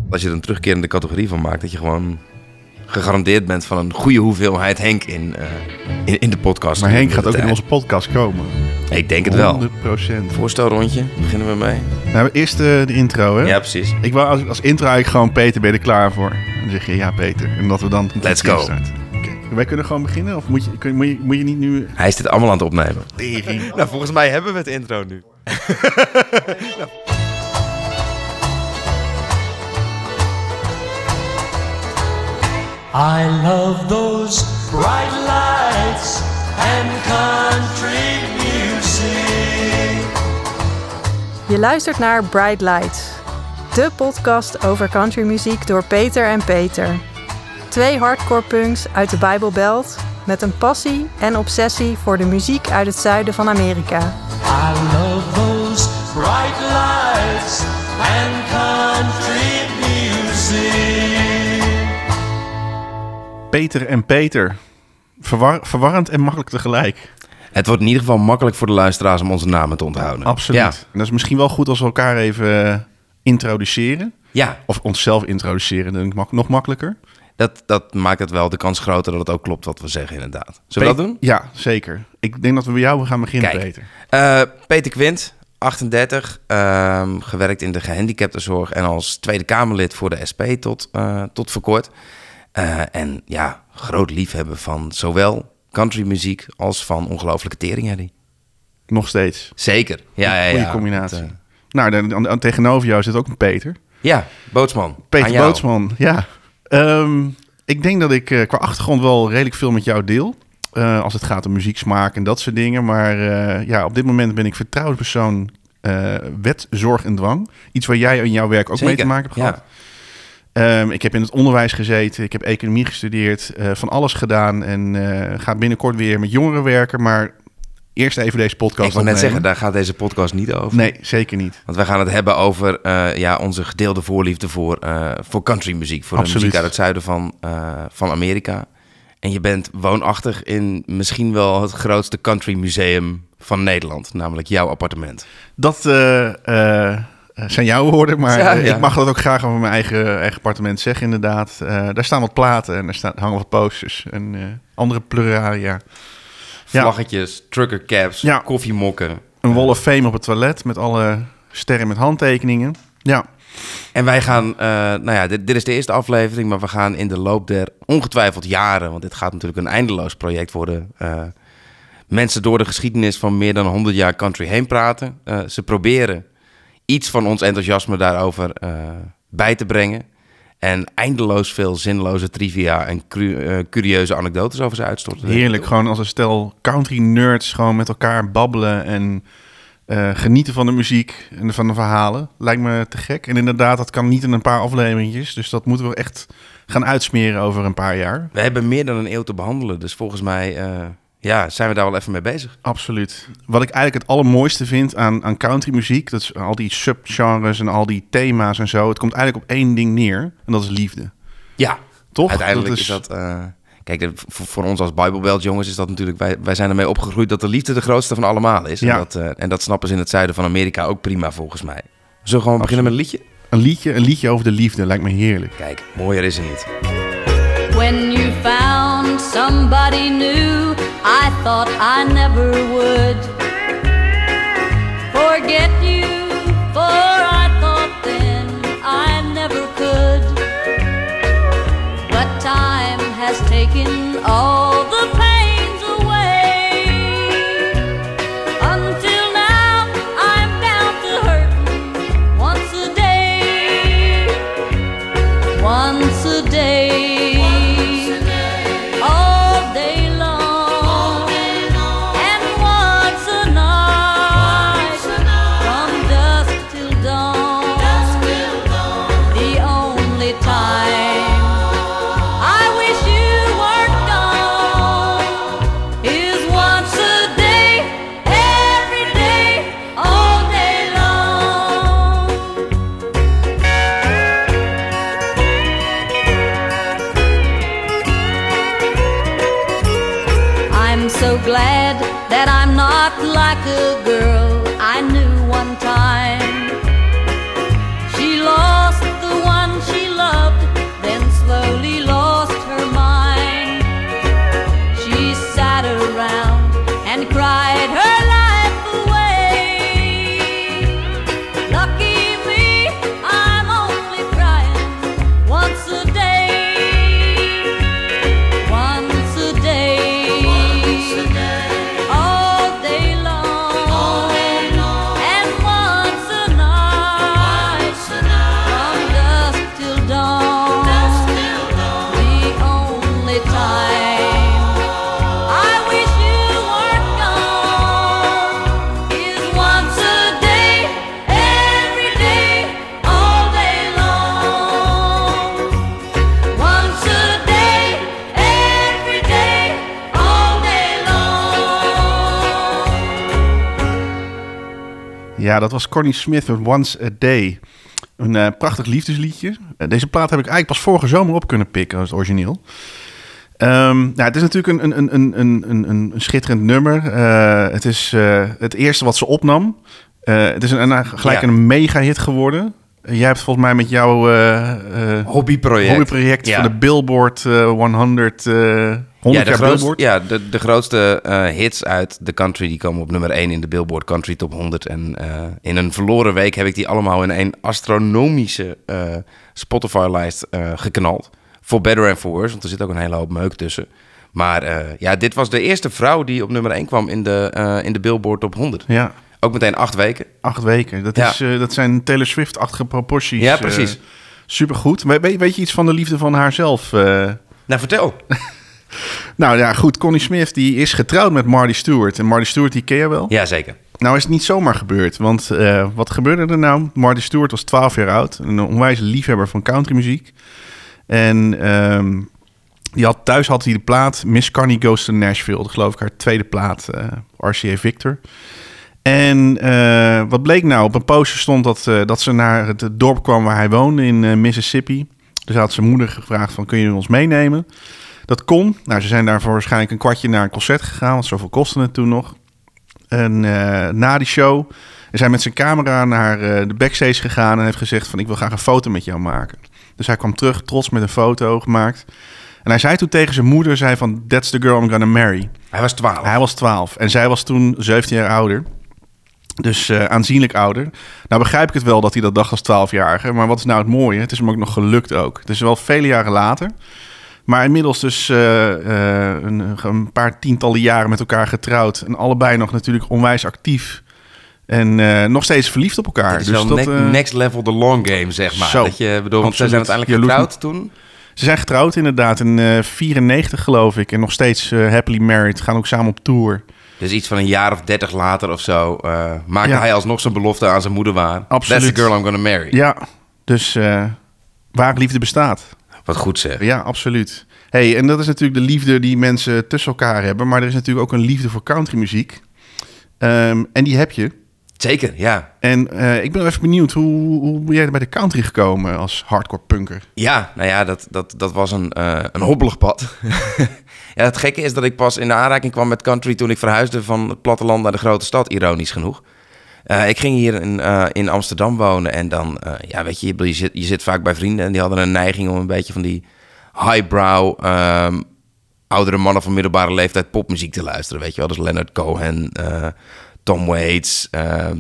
als je er een terugkerende categorie van maakt, dat je gewoon gegarandeerd bent van een goede hoeveelheid Henk in de podcast. Maar Henk gaat ook in onze podcast komen. Ik denk het wel. 100%. Voorstelrondje, beginnen we mee. Nou, eerst de intro, hè? Ja, precies. Ik wou als intro eigenlijk gewoon, Peter, ben je er klaar voor? Dan zeg je, ja, Peter. En dat we dan... Let's go. Starten. Okay. Wij kunnen gewoon beginnen? Of moet je niet nu... Hij is dit allemaal aan het opnemen. Tering. Nou, volgens mij hebben we het intro nu. Nou. I love those bright lights and country music. Je luistert naar Bright Lights, de podcast over countrymuziek door Peter en Peter. 2 hardcore punks uit de Bijbelbelt met een passie en obsessie voor de muziek uit het zuiden van Amerika. I love those bright lights and country music. Peter en Peter. Verwarrend en makkelijk tegelijk. Het wordt in ieder geval makkelijk voor de luisteraars om onze namen te onthouden. Absoluut. Ja. En dat is misschien wel goed als we elkaar even introduceren. Ja. Of onszelf introduceren, denk ik nog makkelijker. Dat maakt het wel de kans groter dat het ook klopt wat we zeggen, inderdaad. Zullen we dat doen? Ja, zeker. Ik denk dat we bij jou gaan beginnen, Kijk, Peter. Peter Quint, 38, gewerkt in de gehandicaptenzorg en als Tweede Kamerlid voor de SP tot voor kort. En ja, groot liefhebber van zowel countrymuziek als van ongelooflijke teringherrie. Nog steeds. Zeker. Ja. Goeie combinatie. Nou, tegenover jou zit ook een Peter. Ja, Bootsman. Peter Bootsman, ja. Ik denk dat ik qua achtergrond wel redelijk veel met jou deel. Als het gaat om muzieksmaak en dat soort dingen. Maar op dit moment ben ik vertrouwde persoon wet, zorg en dwang. Iets waar jij in jouw werk ook Zeker. mee te maken hebt gehad. Ja. Ik heb in het onderwijs gezeten. Ik heb economie gestudeerd. Van alles gedaan. En ga binnenkort weer met jongeren werken. Maar eerst even deze podcast Ik wil net opnemen. zeggen, daar gaat deze podcast niet over. Nee, zeker niet. Want wij gaan het hebben over onze gedeelde voorliefde voor countrymuziek. Voor Absoluut. de muziek uit het zuiden van Amerika. En je bent woonachtig in misschien wel het grootste countrymuseum van Nederland. Namelijk jouw appartement. Dat zijn jouw woorden, maar Ja. ik mag dat ook graag over mijn eigen appartement zeggen, inderdaad. Daar staan wat platen en hangen wat posters en andere pluralia. Ja. Vlaggetjes, truckercaps, Ja. koffiemokken. Een wall of fame op het toilet met alle sterren met handtekeningen. Ja, En wij gaan, dit is de eerste aflevering, maar we gaan in de loop der ongetwijfeld jaren, want dit gaat natuurlijk een eindeloos project worden, mensen door de geschiedenis van meer dan 100 jaar country heen praten. Ze proberen iets van ons enthousiasme daarover bij te brengen en eindeloos veel zinloze trivia en curieuze anekdotes over ze uitstorten. heerlijk. Gewoon als een stel country nerds gewoon met elkaar babbelen en genieten van de muziek en van de verhalen. Lijkt me te gek. En inderdaad, dat kan niet in een paar afleveringjes. Dus dat moeten we echt gaan uitsmeren over een paar jaar. We hebben meer dan een eeuw te behandelen, dus volgens mij zijn we daar wel even mee bezig. Absoluut. Wat ik eigenlijk het allermooiste vind aan countrymuziek, dat is al die subgenres en al die thema's en zo. Het komt eigenlijk op één ding neer en dat is liefde. Ja, Toch? uiteindelijk Dat is dat... Kijk, voor ons als Bijbelbelt jongens is dat natuurlijk... Wij zijn ermee opgegroeid dat de liefde de grootste van allemaal is. Ja. En dat snappen ze in het zuiden van Amerika ook prima volgens mij. Zullen we gewoon beginnen met een liedje? Een liedje over de liefde lijkt me heerlijk. Kijk, mooier is er niet. When you found somebody new, I thought I never would forget you, for I thought then I never could. But time has taken all the pains away. Until now I'm down to hurting once a day. Once a day. All day long. And once a night. From dusk till dawn. The only time I wish you weren't gone is once a day, every day, all day long. I'm so glad that I'm not like a girl I knew one time. She lost the one she Ja, dat was Connie Smith met Once a Day. Een prachtig liefdesliedje. Deze plaat heb ik eigenlijk pas vorige zomer op kunnen pikken als het origineel. Het is natuurlijk een schitterend nummer. Het is het eerste wat ze opnam. Het is gelijk een mega-hit geworden. Jij hebt volgens mij met jouw hobbyproject van de Billboard 100 jaar Billboard. Ja, de grootste hits uit de country die komen op nummer 1 in de Billboard Country Top 100. En in een verloren week heb ik die allemaal in een astronomische Spotify-lijst geknald. For better and for worse, want er zit ook een hele hoop meuk tussen. Maar dit was de eerste vrouw die op nummer 1 kwam in de Billboard Top 100. Ja. Ook meteen 8 weken. 8 weken, dat zijn Taylor Swift-achtige proporties. Ja, precies. Supergoed. Weet je iets van de liefde van haarzelf? Nou, vertel. Nou ja, goed. Connie Smith die is getrouwd met Marty Stewart. En Marty Stewart, die ken je wel? Ja, zeker. Nou is het niet zomaar gebeurd. Want wat gebeurde er nou? Marty Stewart was 12 jaar oud. Een onwijs liefhebber van countrymuziek. En thuis had hij de plaat Miss Connie Goes to Nashville. Dat geloof ik haar tweede plaat, RCA Victor. En wat bleek nou? Op een poster stond dat ze naar het dorp kwam waar hij woonde in Mississippi. Dus had zijn moeder gevraagd van, kun je ons meenemen? Dat kon. Nou, ze zijn daarvoor waarschijnlijk een kwartje naar een concert gegaan, want zoveel kostte het toen nog. En na die show is hij met zijn camera naar de backstage gegaan en heeft gezegd van, ik wil graag een foto met jou maken. Dus hij kwam terug, trots met een foto gemaakt. En hij zei toen tegen zijn moeder, zei van, that's the girl I'm gonna marry. Hij was 12. Hij was 12 en zij was toen 17 jaar ouder. Dus aanzienlijk ouder. Nou begrijp ik het wel dat hij dat dacht als 12-jarige. Maar wat is nou het mooie? Het is hem ook nog gelukt ook. Het is wel vele jaren later. Maar inmiddels dus een paar tientallen jaren met elkaar getrouwd. En allebei nog natuurlijk onwijs actief. En nog steeds verliefd op elkaar. Het is dus wel next level the long game, zeg maar. Zo, want ze zijn uiteindelijk getrouwd toen. Ze zijn getrouwd inderdaad in 94 geloof ik. En nog steeds happily married. Gaan ook samen op tour. Dus iets van een jaar of 30 later of zo maakte hij alsnog zijn belofte aan zijn moeder waar. Absoluut. That's the girl I'm gonna marry. Ja, dus waar liefde bestaat. Wat goed zeg. Ja, absoluut. Hey, en dat is natuurlijk de liefde die mensen tussen elkaar hebben. Maar er is natuurlijk ook een liefde voor countrymuziek. En die heb je. Zeker, ja. En ik ben even benieuwd, hoe ben jij bij de country gekomen als hardcore punker? Ja, nou ja, dat was een hobbelig pad. Ja, het gekke is dat ik pas in de aanraking kwam met country toen ik verhuisde van het platteland naar de grote stad, ironisch genoeg. Ik ging hier in Amsterdam wonen en dan, weet je zit vaak bij vrienden en die hadden een neiging om een beetje van die highbrow, oudere mannen van middelbare leeftijd popmuziek te luisteren, weet je wel. Dus Leonard Cohen, Tom Waits,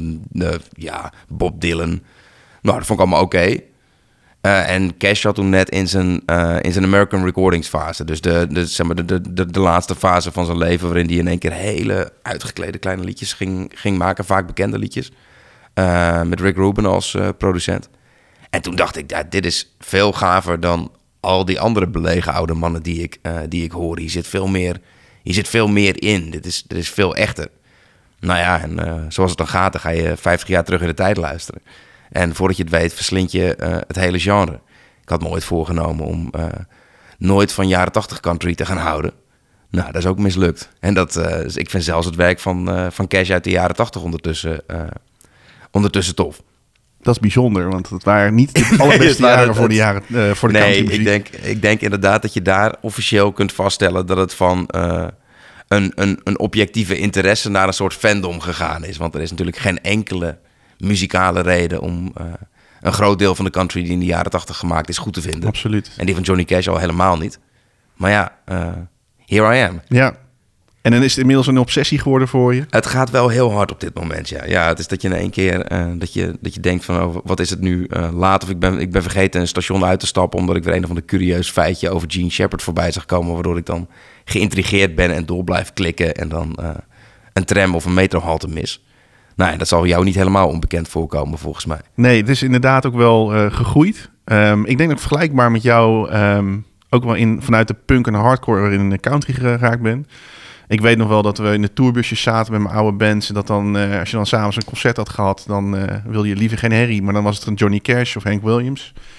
Bob Dylan. Nou, dat vond ik allemaal oké. En Cash had toen net in zijn American Recordings fase. Dus de laatste fase van zijn leven, waarin hij in één keer hele uitgeklede kleine liedjes ging maken. Vaak bekende liedjes. Met Rick Rubin als producent. En toen dacht ik, dit is veel gaver dan al die andere belegen oude mannen die ik hoor. Hier zit veel meer in. Dit is veel echter. Nou ja, en zoals het dan gaat, dan ga je 50 jaar terug in de tijd luisteren. En voordat je het weet, verslind je het hele genre. Ik had me ooit voorgenomen om nooit van jaren 80 country te gaan houden. Nou, dat is ook mislukt. En dus ik vind zelfs het werk van Cash uit de jaren 80 ondertussen tof. Dat is bijzonder, want het waren niet de allerbeste jaren voor de countrymuziek. Nee, ik denk inderdaad dat je daar officieel kunt vaststellen dat het van een objectieve interesse naar een soort fandom gegaan is. Want er is natuurlijk geen enkele muzikale reden om een groot deel van de country die in de jaren 80 gemaakt is goed te vinden. Absoluut. En die van Johnny Cash al helemaal niet. Maar ja, here I am. Ja. En dan is het inmiddels een obsessie geworden voor je? Het gaat wel heel hard op dit moment, ja. Ja, het is dat je in één keer dat je denkt van, oh, wat is het nu laat? Of ik ben vergeten een station uit te stappen omdat ik weer een of ander curieus feitje over Gene Shepard voorbij zag komen, waardoor ik dan geïntrigeerd ben en door blijf klikken en dan een tram of een metrohalte mis. Nou, en dat zal jou niet helemaal onbekend voorkomen, volgens mij. Nee, het is inderdaad ook wel gegroeid. Ik denk dat ik vergelijkbaar met jou ook wel vanuit de punk en hardcore in de country geraakt ben. Ik weet nog wel dat we in de tourbusjes zaten met mijn oude bands. En dat dan, als je dan s'avonds een concert had gehad, dan wilde je liever geen herrie. Maar dan was het een Johnny Cash of Hank Williams.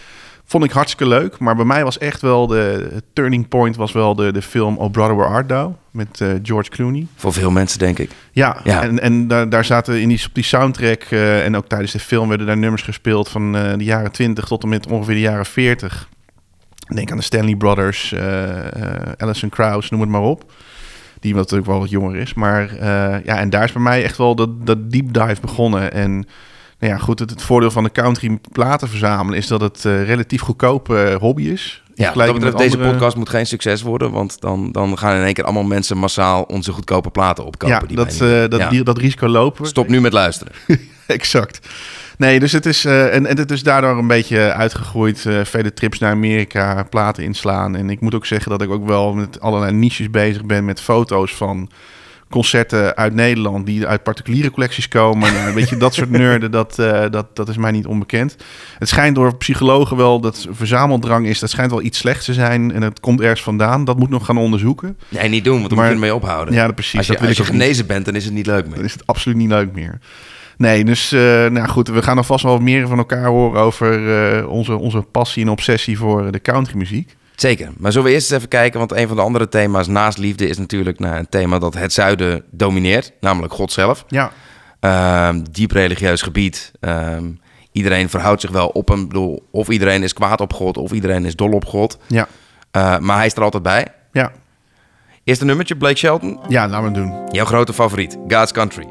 Vond ik hartstikke leuk. Maar bij mij was echt wel de turning point was wel de film Oh Brother Where Art Thou met George Clooney. Voor veel mensen, denk ik. Ja. En daar zaten op die soundtrack en ook tijdens de film werden daar nummers gespeeld van de jaren 20 tot en met ongeveer de jaren 40. Denk aan de Stanley Brothers, Alison Krauss, noem het maar op. Die natuurlijk wel wat jonger is. Maar en daar is bij mij echt wel dat deep dive begonnen. En nou ja, goed, het voordeel van de country platen verzamelen is dat het relatief goedkope hobby is. Ja, wat dat betreft, deze podcast moet geen succes worden, want dan gaan in één keer allemaal mensen massaal onze goedkope platen opkopen. Ja, dat risico lopen. Stop nu met luisteren. Exact. Nee, dus het is het is daardoor een beetje uitgegroeid. Vele trips naar Amerika, platen inslaan. En ik moet ook zeggen dat ik ook wel met allerlei niches bezig ben met foto's van concerten uit Nederland die uit particuliere collecties komen. Nou, weet je, dat soort nerden, dat is mij niet onbekend. Het schijnt door psychologen wel dat verzameldrang is. Dat schijnt wel iets slechts te zijn en het komt ergens vandaan. Dat moet nog gaan onderzoeken. Nee, niet doen, want dan moet je ermee ophouden. Ja, precies. Als je genezen bent, dan is het niet leuk meer. Dan is het absoluut niet leuk meer. Nee, dus goed, we gaan nog vast wel meer van elkaar horen over onze passie en obsessie voor de countrymuziek. Zeker, maar zullen we eerst eens even kijken, want een van de andere thema's naast liefde is natuurlijk een thema dat het zuiden domineert, namelijk God zelf. Ja. Diep religieus gebied. Iedereen verhoudt zich wel op een, bedoel, of iedereen is kwaad op God, of iedereen is dol op God. Ja. Maar hij is er altijd bij. Ja. Eerste nummertje, Blake Shelton. Ja, laten we het doen. Jouw grote favoriet, God's Country.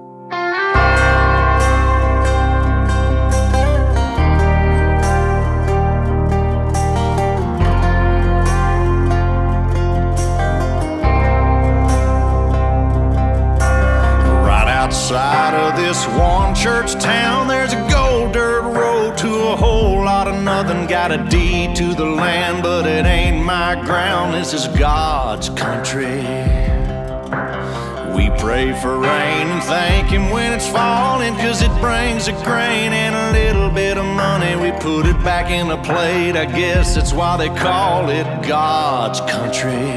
Outside of this one church town, there's a gold dirt road to a whole lot of nothing. Got a deed to the land, but it ain't my ground. This is God's country. We pray for rain and thank Him when it's falling, 'cause it brings a grain and a little bit of money. We put it back in a plate, I guess that's why they call it God's country.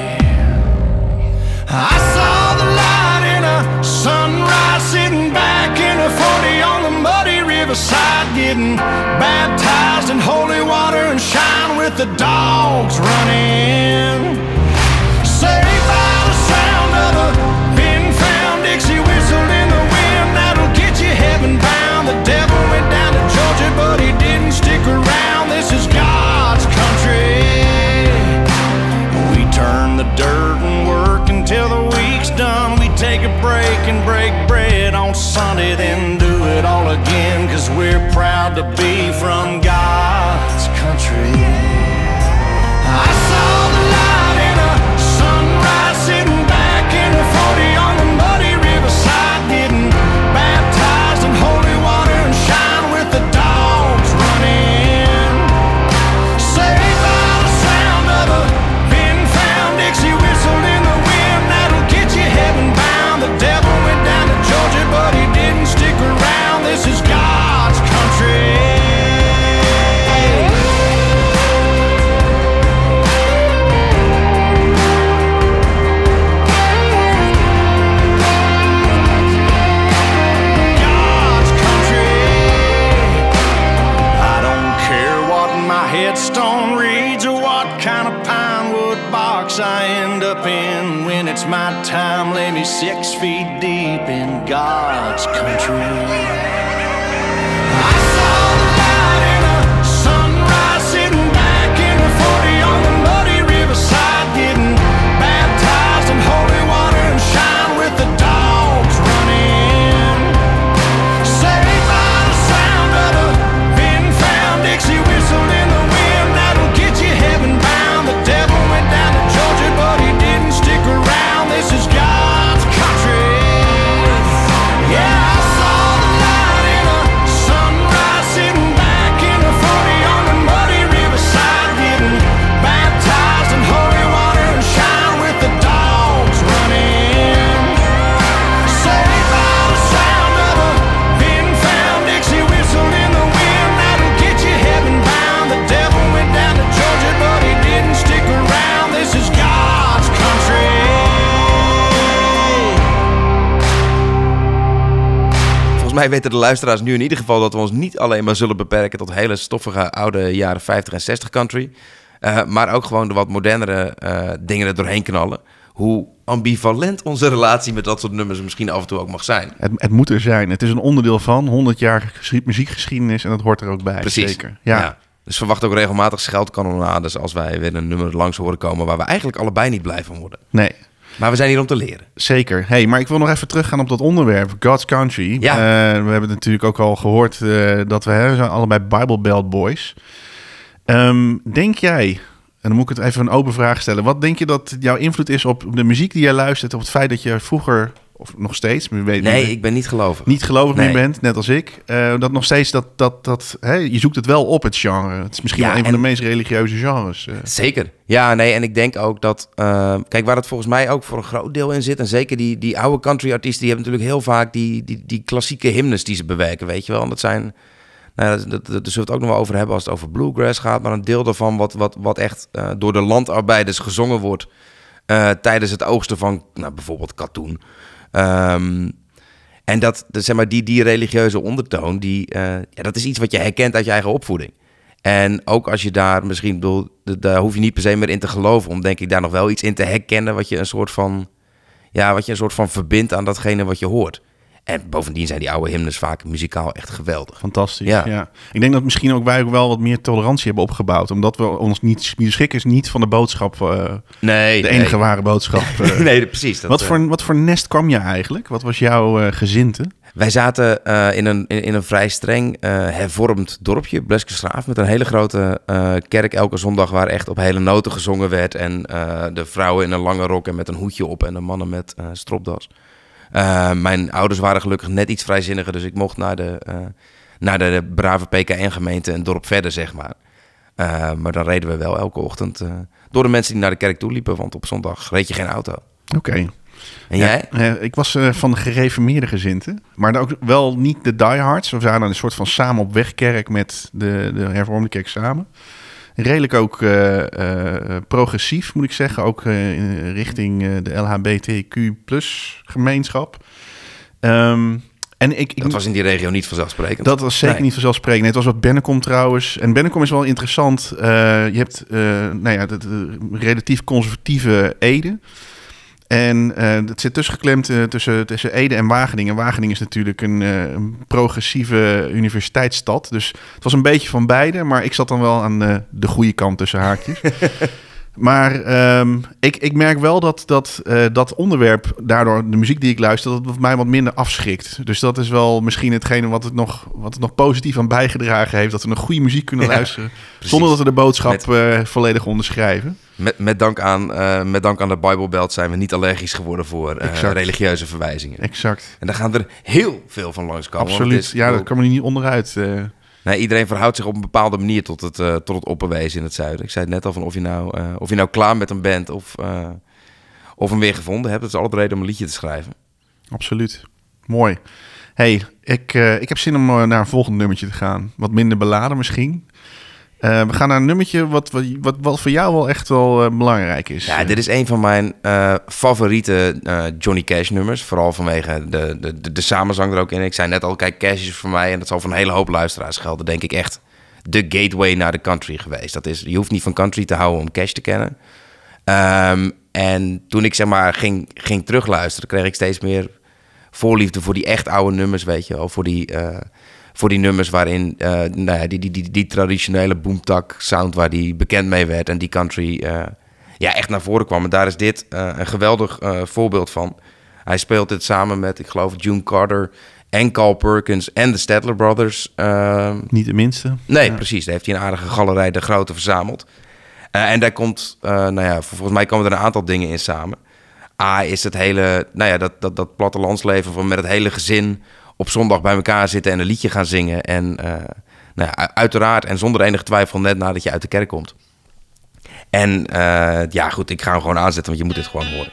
I saw the light in a sunrise, sitting back in a 40 on the muddy riverside, getting baptized in holy water and shine with the dogs running. Saved by the sound of a pin-found Dixie whistle in the wind, that'll get you heaven bound. The devil went down to Georgia, but he didn't stick around. This is God's country. We turn the dirt and work until the week's done. We take a break and break bread on Sunday, then do it all again, 'cause we're proud to be from God's country. I saw the light in a sunrise, sitting back in a 40 on the muddy riverside, getting baptized in holy water and shine with the dogs running. Saved by the sound of a pin-found Dixie whistle in the wind, that'll get you heaven bound. The devil went down to Georgia, but he didn't stick around. This is God's country. God's country. I don't care what my headstone reads or what kind of pine wood box I end up in. When it's my time, lay me 6 feet deep in God's country. I saw the light in a sunrise, sitting back in a 40 on the muddy riverside, getting baptized in holy water and shine with the dogs running. Saved by the sound of a pin-found Dixie whistle in the wind, that'll get you heaven bound. The devil went down to Georgia, but he didn't stick around. This is God's country. Yeah, I saw the light mij weten de luisteraars nu in ieder geval dat we ons niet alleen maar zullen beperken tot hele stoffige oude jaren 50 en 60 country. Maar ook gewoon de wat modernere dingen er doorheen knallen. Hoe ambivalent onze relatie met dat soort nummers misschien af en toe ook mag zijn. Het moet er zijn. Het is een onderdeel van 100 jaar muziekgeschiedenis en dat hoort er ook bij. Precies. Zeker. Ja. Dus verwacht ook regelmatig scheldkanonades als wij weer een nummer langs horen komen waar we eigenlijk allebei niet blij van worden. Nee. Maar we zijn hier om te leren. Zeker. Hey, maar ik wil nog even teruggaan op dat onderwerp, God's Country. Ja. We hebben het natuurlijk ook al gehoord dat we zijn allebei Bible Belt boys. Denk jij, en dan moet ik het even een open vraag stellen. Wat denk je dat jouw invloed is op de muziek die jij luistert, op het feit dat je vroeger, of nog steeds, Ik ben niet gelovig. Niet gelovig Nee. meer bent, net als ik. Dat nog steeds je zoekt het wel op, het genre. Het is misschien wel een van de meest religieuze genres. Zeker. Ja, nee, en ik denk ook dat... kijk, waar het volgens mij ook voor een groot deel in zit... en zeker die oude country-artiesten... die hebben natuurlijk heel vaak die klassieke hymnes die ze bewerken, weet je wel. En dat zijn... Nou, daar zullen we het ook nog wel over hebben als het over bluegrass gaat... maar een deel daarvan wat echt door de landarbeiders gezongen wordt... tijdens het oogsten van bijvoorbeeld katoen... en dat zeg maar, die religieuze ondertoon, dat is iets wat je herkent uit je eigen opvoeding. En ook als je daar misschien, daar hoef je niet per se meer in te geloven, om denk ik daar nog wel iets in te herkennen wat je een soort van verbindt aan datgene wat je hoort. En bovendien zijn die oude hymnes vaak muzikaal echt geweldig. Fantastisch, Ja. ja. Ik denk dat misschien ook wij ook wel wat meer tolerantie hebben opgebouwd. Omdat we ons niet schrikken niet van de boodschap. De enige ware boodschap. Nee, precies. Wat voor nest kwam je eigenlijk? Wat was jouw gezinte? Wij zaten in een vrij streng hervormd dorpje, Bleskensgraaf, met een hele grote kerk elke zondag waar echt op hele noten gezongen werd. En de vrouwen in een lange rok en met een hoedje op en de mannen met stropdas. Mijn ouders waren gelukkig net iets vrijzinniger, dus ik mocht naar de brave PKN-gemeente een dorp verder, zeg maar. Maar dan reden we wel elke ochtend door de mensen die naar de kerk toe liepen, want op zondag reed je geen auto. Oké. En jij? Ik was van de gereformeerde gezinte, maar ook wel niet de diehards. We waren een soort van samen op weg kerk met de hervormde kerk samen. Redelijk ook progressief, moet ik zeggen. Ook richting de LHBTQ+ gemeenschap. Dat was in die regio niet vanzelfsprekend. Dat was zeker niet vanzelfsprekend. Het was wat Bennekom trouwens. En Bennekom is wel interessant. Je hebt de relatief conservatieve Ede. En het zit geklemd tussen Ede en Wageningen. Wageningen is natuurlijk een progressieve universiteitsstad. Dus het was een beetje van beide. Maar ik zat dan wel aan de goede kant tussen haakjes. Maar ik merk wel dat onderwerp, daardoor de muziek die ik luister, dat het mij wat minder afschrikt. Dus dat is wel misschien hetgene wat het nog positief aan bijgedragen heeft. Dat we nog goede muziek kunnen luisteren. Zonder dat we de boodschap volledig onderschrijven. Met dank aan de Bible Belt zijn we niet allergisch geworden voor religieuze verwijzingen. Exact. En daar gaan er heel veel van langskomen. Absoluut. Dat kan me niet onderuit. Nee, iedereen verhoudt zich op een bepaalde manier tot het opperwezen in het zuiden. Ik zei het net al, van of je nou klaar met een band of hem weer gevonden hebt. Dat is altijd reden om een liedje te schrijven. Voor Mooi. Hey, ik heb zin om naar een volgend nummertje te gaan. Wat minder beladen misschien. We gaan naar een nummertje wat voor jou wel echt wel belangrijk is. Ja, dit is een van mijn favoriete Johnny Cash nummers. Vooral vanwege de samenzang er ook in. Ik zei net al, kijk, Cash is voor mij, en dat zal voor een hele hoop luisteraars gelden, denk ik echt de gateway naar de country geweest. Je hoeft niet van country te houden om Cash te kennen. En toen ik zeg maar ging terugluisteren, kreeg ik steeds meer voorliefde voor die echt oude nummers, weet je wel. Voor die nummers waarin die traditionele boomtak sound waar die bekend mee werd en die country echt naar voren kwam. En daar is dit een geweldig voorbeeld van. Hij speelt dit samen met, ik geloof, June Carter en Carl Perkins en de Statler Brothers. Niet de minste. Nee, ja. Precies. Daar heeft hij een aardige galerij de grote verzameld. En daar komt, volgens mij komen er een aantal dingen in samen. Is het hele, dat plattelandsleven van met het hele gezin op zondag bij elkaar zitten en een liedje gaan zingen. En uiteraard en zonder enige twijfel net nadat je uit de kerk komt. En goed, ik ga hem gewoon aanzetten, want je moet dit gewoon horen.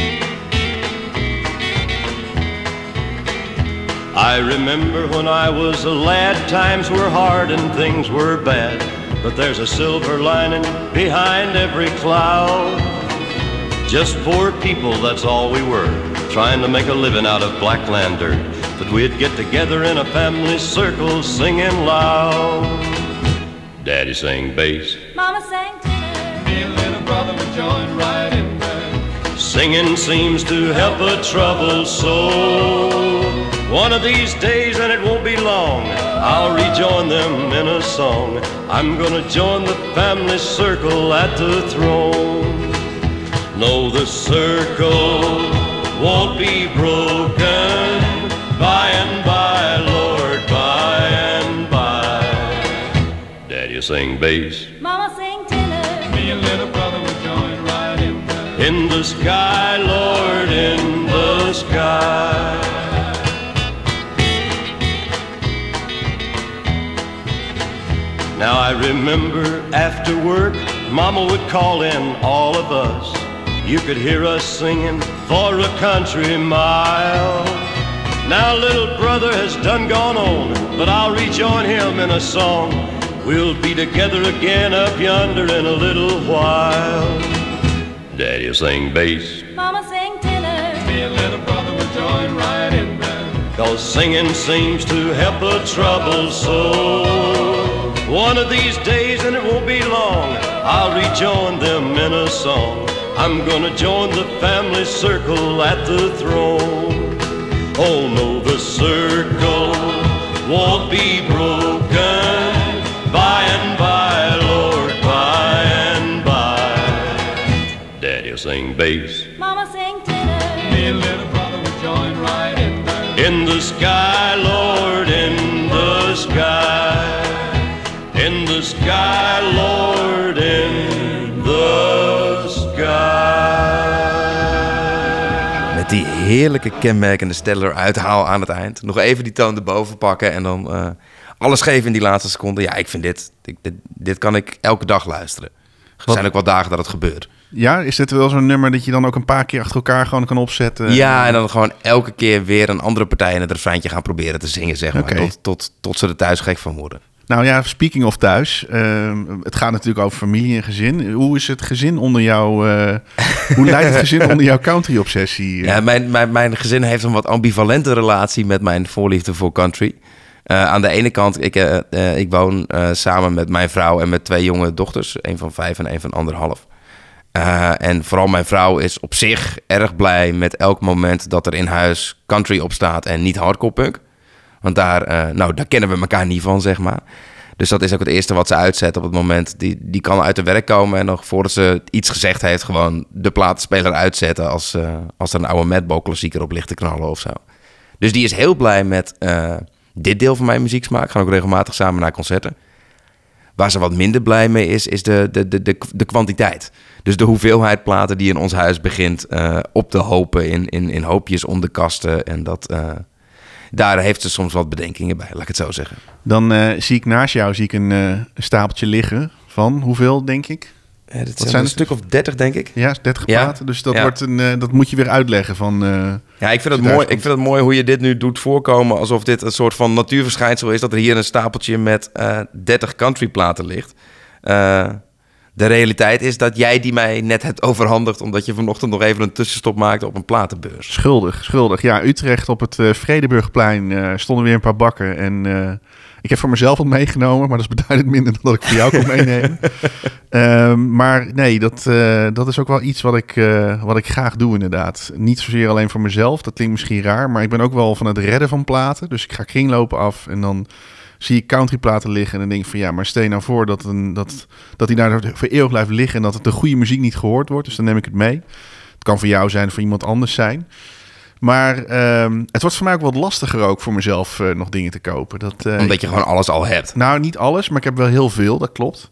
I remember when I was a lad, times were hard and things were bad. But there's a silver lining behind every cloud. Just poor people, that's all we were, trying to make a living out of black land dirt. But we'd get together in a family circle singing loud. Daddy sang bass, Mama sang tenor. Me and little brother would join right in there. singing seems to help a troubled soul. One of these days, and it won't be long, I'll rejoin them in a song. I'm gonna join the family circle at the throne. No, the circle won't be broken. By and by, Lord, by and by. Daddy sing bass, Mama sang tenor. Me and little brother would join right in there. in the sky, Lord, in the sky. Now I remember after work, Mama would call in all of us. You could hear us singing for a country mile. Now little brother has done gone on, but I'll rejoin him in a song. We'll be together again up yonder in a little while. Daddy'll sing bass, Mama sang tenor. Me and little brother would join right in there. 'cause singing seems to help a troubled soul. One of these days, and it won't be long, I'll rejoin them in a song. I'm gonna join the family circle at the throne. Oh no, the circle won't be broken. By and by, Lord, by and by. Daddy'll sing bass, Mama sang tenor. Me and little brother would join right in there. in the sky, Lord, in the sky. In the sky, Lord, in the sky. Met die heerlijke kenmerkende Stellar uithaal aan het eind. Nog even die toon erboven pakken en dan alles geven in die laatste seconde. Ja, ik vind dit kan ik elke dag luisteren. Er zijn ook wel dagen dat het gebeurt. Ja, is dit wel zo'n nummer dat je dan ook een paar keer achter elkaar gewoon kan opzetten? Ja, en dan gewoon elke keer weer een andere partij in het refreintje gaan proberen te zingen, zeg maar. Oké. Tot ze er thuis gek van worden. Nou ja, speaking of thuis. Het gaat natuurlijk over familie en gezin. Hoe is het gezin onder jou? Hoe leidt het gezin onder jouw country-obsessie? Ja, mijn gezin heeft een wat ambivalente relatie met mijn voorliefde voor country. Aan de ene kant, ik woon samen met mijn vrouw en met 2 jonge dochters. 1 van 5 en 1 van 1,5. En vooral mijn vrouw is op zich erg blij met elk moment dat er in huis country op staat en niet hardcore punk. Want daar kennen we elkaar niet van, zeg maar. Dus dat is ook het eerste wat ze uitzet op het moment. Die kan uit de werk komen en nog voordat ze iets gezegd heeft, gewoon de platenspeler uitzetten als er een oude Madball klassieker op ligt te knallen of zo. Dus die is heel blij met dit deel van mijn muzieksmaak. Gaan ook regelmatig samen naar concerten. Waar ze wat minder blij mee is de kwantiteit. Dus de hoeveelheid platen die in ons huis begint op te hopen in hoopjes om de kasten. En daar heeft ze soms wat bedenkingen bij, laat ik het zo zeggen. Dan zie ik naast jou een stapeltje liggen van hoeveel, denk ik? Het zijn zijn een het? stuk of 30, denk ik. Ja, 30 Ja. platen. Dus dat, Ja. wordt dat moet je weer uitleggen van... Ja, ik vind het Als je mooi. thuis Ik vind het mooi hoe je dit nu doet voorkomen alsof dit een soort van natuurverschijnsel is. Dat er hier een stapeltje met 30 countryplaten ligt. De realiteit is dat jij die mij net hebt overhandigd omdat je vanochtend nog even een tussenstop maakte op een platenbeurs. Schuldig. Ja, Utrecht op het Vredenburgplein stonden weer een paar bakken. En ik heb voor mezelf wat meegenomen, maar dat is beduidend minder dan dat ik voor jou kon meenemen. Maar nee, dat is ook wel iets wat ik graag doe inderdaad. Niet zozeer alleen voor mezelf, dat klinkt misschien raar, maar ik ben ook wel van het redden van platen. Dus ik ga kringlopen af en dan zie ik countryplaten liggen en dan denk ik van ja, maar stel je nou voor dat die daar voor eeuwig blijft liggen en dat het de goede muziek niet gehoord wordt. Dus dan neem ik het mee. Het kan voor jou zijn, voor iemand anders zijn. Maar het wordt voor mij ook wat lastiger ook voor mezelf nog dingen te kopen. Omdat je gewoon alles al hebt. Nou, niet alles, maar ik heb wel heel veel, dat klopt.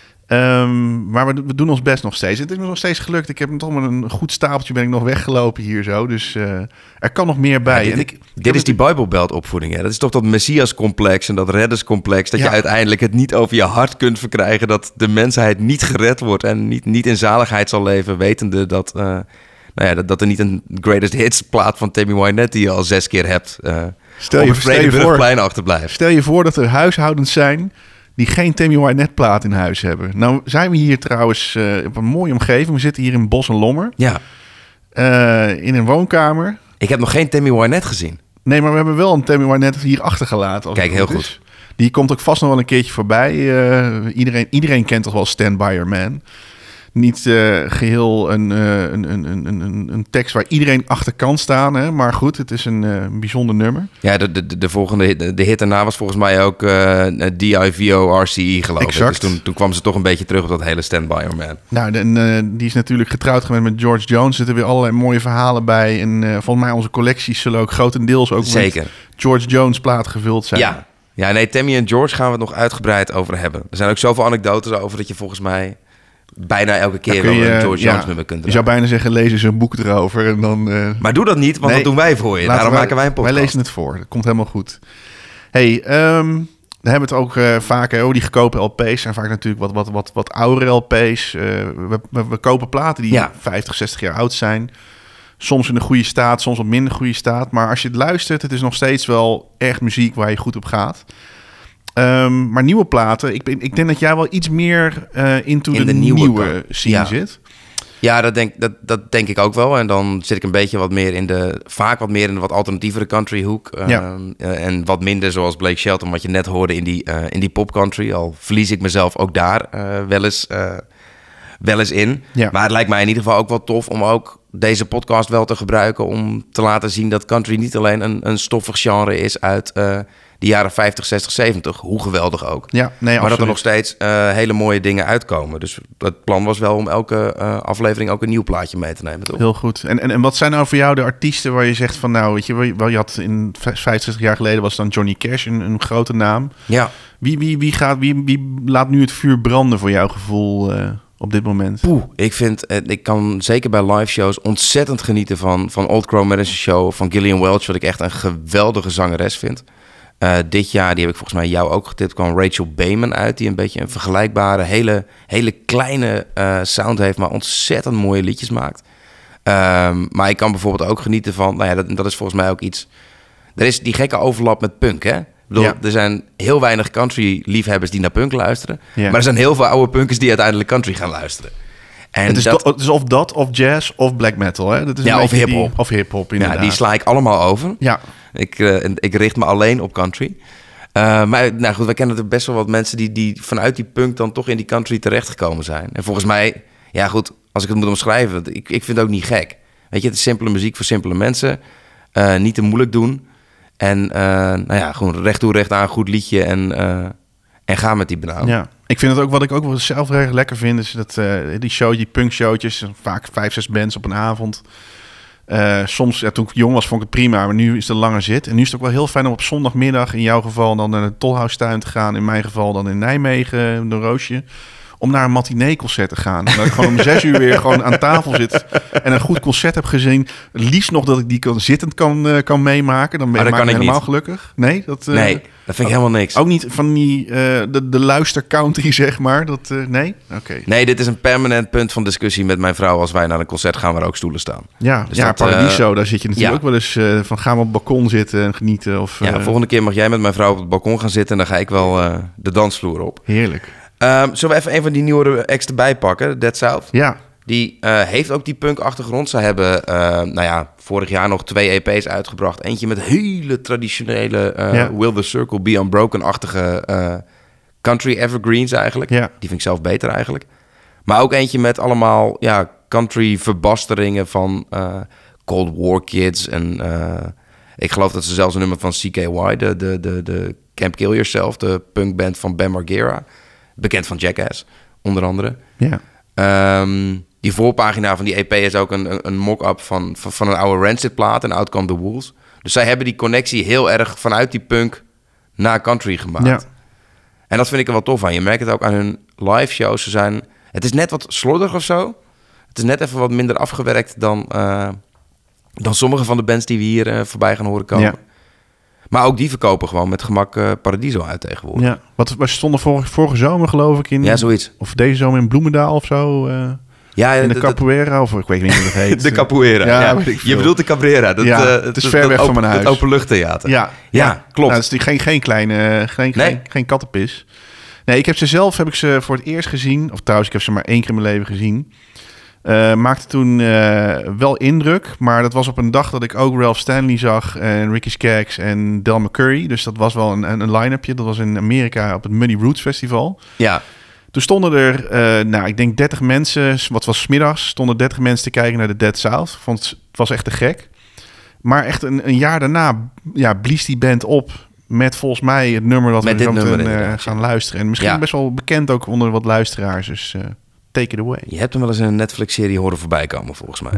Maar we doen ons best nog steeds. Het is me nog steeds gelukt. Ik heb toch met een goed stapeltje ben ik nog weggelopen hier zo. Dus er kan nog meer bij. Ja, dit is die Bible Belt opvoeding. Hè? Dat is toch dat Messias-complex en dat redderscomplex. Dat Ja. je uiteindelijk het niet over je hart kunt verkrijgen. Dat de mensheid niet gered wordt en niet in zaligheid zal leven. Wetende dat er niet een greatest hits plaat van Tammy Wynette die je al 6 keer hebt. Stel op je het voor- Vredenburgplein achterblijft. Stel je voor dat er huishoudens zijn die geen Tammy Wynette plaat in huis hebben. Nou zijn we hier trouwens op een mooie omgeving. We zitten hier in Bos en Lommer. Ja, In een woonkamer. ik heb nog geen Tammy Wynette gezien. Nee, maar we hebben wel een Tell Me Why net hier achtergelaten. als Kijk, het heel goed goed. is. Die komt ook vast nog wel een keertje voorbij. Iedereen kent toch wel Stand By Your Man. Niet geheel een tekst waar iedereen achter kan staan. Hè? Maar goed, het is een bijzonder nummer. Ja, de volgende de hit daarna was volgens mij ook DIVO RCE, geloof ik. Exact. Dus toen kwam ze toch een beetje terug op dat hele Stand By Your Man. Nou, die is natuurlijk getrouwd geweest met George Jones. Er zitten weer allerlei mooie verhalen bij. En volgens mij onze collecties zullen ook grotendeels ook Zeker. met George Jones plaat gevuld zijn. Ja, nee, Tammy en George gaan we het nog uitgebreid over hebben. Er zijn ook zoveel anekdotes over dat je volgens mij bijna elke keer wel een George Jones nummer kunt Je zou bijna zeggen, lees eens een boek erover. En dan, Maar doe dat niet, want nee, dat doen wij voor je. Daarom maken wij een podcast. Wij lezen het voor. Dat komt helemaal goed. Hey, we hebben het ook vaak die goedkope LP's zijn vaak natuurlijk wat oudere LP's. We kopen platen die 50, 60 jaar oud zijn. Soms in een goede staat, soms wat minder goede staat. Maar als je het luistert, het is nog steeds wel echt muziek waar je goed op gaat. Maar nieuwe platen, ik denk dat jij wel iets meer into de nieuwe scene zit. Ja, dat denk ik ook wel. En dan zit ik een beetje vaak wat meer in de wat alternatievere country hoek. En wat minder zoals Blake Shelton, wat je net hoorde in die pop country. Al verlies ik mezelf ook daar wel eens in. Ja. Maar het lijkt mij in ieder geval ook wel tof om ook deze podcast wel te gebruiken om te laten zien dat country niet alleen een stoffig genre is uit de jaren 50, 60, 70. Hoe geweldig ook. Ja, nee, maar dat er nog steeds hele mooie dingen uitkomen. Dus het plan was wel om elke aflevering ook een nieuw plaatje mee te nemen. Toch? Heel goed. En wat zijn nou voor jou de artiesten waar je zegt van nou, weet je, je had in 65 jaar geleden was dan Johnny Cash een grote naam. Ja. Wie laat nu het vuur branden voor jouw gevoel op dit moment? Ik kan zeker bij live shows ontzettend genieten van Old Crow Medicine Show, van Gillian Welch, wat ik echt een geweldige zangeres vind. Dit jaar, die heb ik volgens mij jou ook getipt, kwam Rachel Bayman uit, die een beetje een vergelijkbare, hele kleine sound heeft, maar ontzettend mooie liedjes maakt. Maar ik kan bijvoorbeeld ook genieten van, nou ja, dat is volgens mij ook iets. Er is die gekke overlap met punk, hè? Ik bedoel, er zijn heel weinig country-liefhebbers die naar punk luisteren. Ja. Maar er zijn heel veel oude punkers die uiteindelijk country gaan luisteren. En het is of dat, of jazz, of black metal. Hè? Dat is of hip-hop. Of hip-hop, inderdaad. Ja, die sla ik allemaal over. Ja. Ik richt me alleen op country. Maar nou goed, we kennen er best wel wat mensen die vanuit die punk dan toch in die country terechtgekomen zijn. En volgens mij, ja goed, als ik het moet omschrijven, ik vind het ook niet gek. Weet je, het is simpele muziek voor simpele mensen. Niet te moeilijk doen. En gewoon recht toe, recht aan, goed liedje en ga met die banaan. Ja, ik vind het ook, wat ik ook wel zelf erg lekker vind, is dat die punkshowtjes, vaak 5, 6 bands op een avond. Soms, toen ik jong was, vond ik het prima, maar nu is het een lange zit. En nu is het ook wel heel fijn om op zondagmiddag, in jouw geval dan naar de Tolhuistuin te gaan, in mijn geval dan in Nijmegen, de Roosje, om naar een matinee-concert te gaan. En dat ik gewoon om 6 uur weer gewoon aan tafel zit en een goed concert heb gezien. Liefst nog dat ik die zittend kan meemaken. Dan ben ik helemaal niet gelukkig. Nee, dat vind ik helemaal niks. Ook niet van die de luistercountry, zeg maar. Nee? Oké. Nee, dit is een permanent punt van discussie met mijn vrouw als wij naar een concert gaan waar ook stoelen staan. Ja, dus Paradiso, daar zit je natuurlijk ook wel eens van gaan we op het balkon zitten en genieten. Of, volgende keer mag jij met mijn vrouw op het balkon gaan zitten en dan ga ik wel de dansvloer op. Heerlijk. Zullen we even een van die nieuwere acts erbij pakken? Dead South. Ja. Die heeft ook die punk-achtergrond. Ze hebben vorig jaar nog 2 EP's uitgebracht. Eentje met hele traditionele Will the Circle Be Unbroken-achtige country evergreens eigenlijk. Ja. Die vind ik zelf beter eigenlijk. Maar ook eentje met allemaal country verbasteringen van Cold War Kids. En ik geloof dat ze zelfs een nummer van CKY, de Camp Kill Yourself, de punkband van Bam Margera, bekend van Jackass, onder andere. Ja. Die voorpagina van die EP is ook een mock-up van een oude Rancid-plaat en Out Come the Wolves. Dus zij hebben die connectie heel erg vanuit die punk naar country gemaakt. Ja. En dat vind ik er wel tof aan. Je merkt het ook aan hun live shows. Het is net wat slordig of zo. Het is net even wat minder afgewerkt dan sommige van de bands die we hier voorbij gaan horen komen. Ja. Maar ook die verkopen gewoon met gemak Paradiso uit tegenwoordig. Ja, we stonden vorige zomer geloof ik in... Ja, zoiets. Of deze zomer in Bloemendaal of zo. In de Capoeira, of ik weet niet hoe dat heet. De Capoeira, ja. Je bedoelt de Cabrera. Het is ver weg van mijn huis. Het openluchttheater. Ja, klopt. Nou, het is geen kattenpis. Nee, ik heb ze voor het eerst gezien. Of trouwens, ik heb ze maar 1 keer in mijn leven gezien. Maakte toen wel indruk, maar dat was op een dag dat ik ook Ralph Stanley zag en Ricky Skaggs en Del McCurry. Dus dat was wel een line-upje. Dat was in Amerika op het Muddy Roots Festival. Ja. Toen stonden er, ik denk 30 mensen, wat was 's middags, stonden 30 mensen te kijken naar de Dead South. Het was echt te gek. Maar echt een jaar daarna blies die band op met volgens mij het nummer dat we zo meteen gaan luisteren. En misschien best wel bekend ook onder wat luisteraars, dus take it away. Je hebt hem wel eens in een Netflix-serie horen voorbij komen, volgens mij.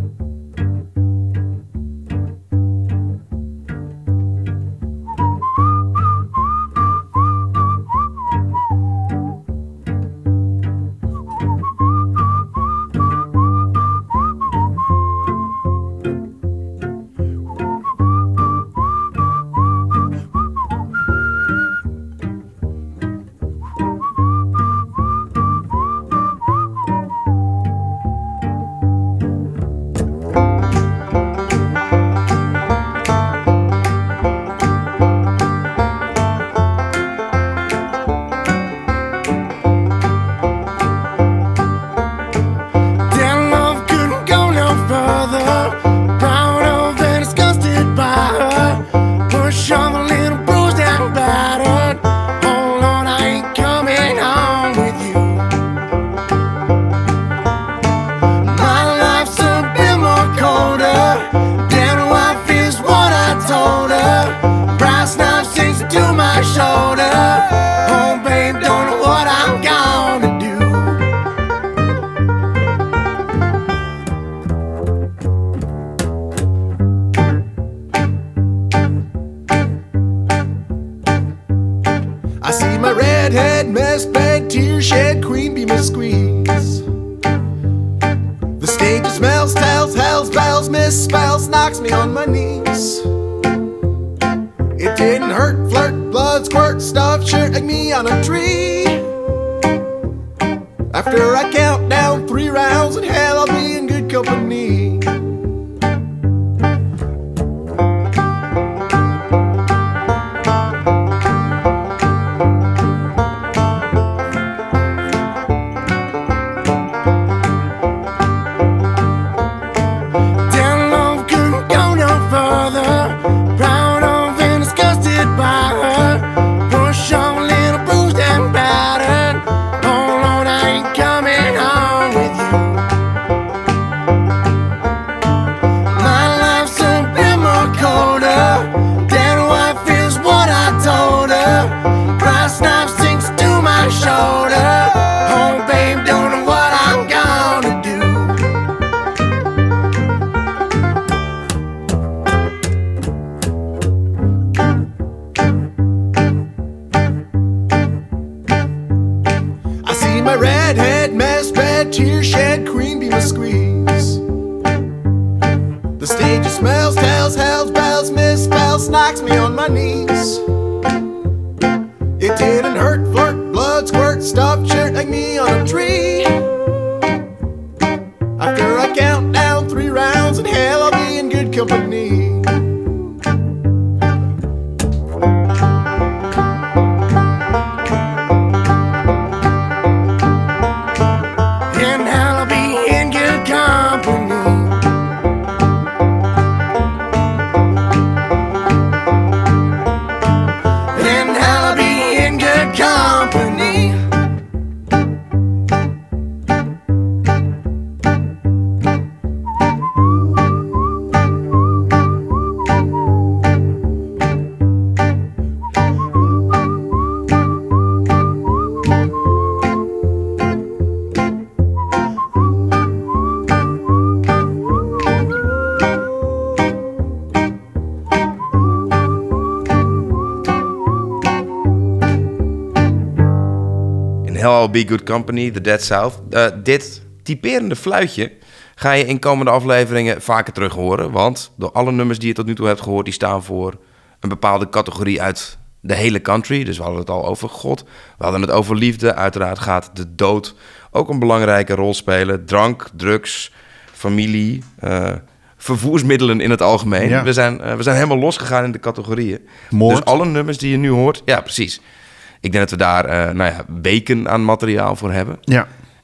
Be Good Company, The Dead South. Dit typerende fluitje ga je in komende afleveringen vaker terug horen. Want door alle nummers die je tot nu toe hebt gehoord, die staan voor een bepaalde categorie uit de hele country. Dus we hadden het al over God. We hadden het over liefde. Uiteraard gaat de dood ook een belangrijke rol spelen. Drank, drugs, familie, vervoersmiddelen in het algemeen. Ja. We zijn helemaal losgegaan in de categorieën. Moord. Dus alle nummers die je nu hoort, ja precies. Ik denk dat we daar weken aan materiaal voor hebben. Ja.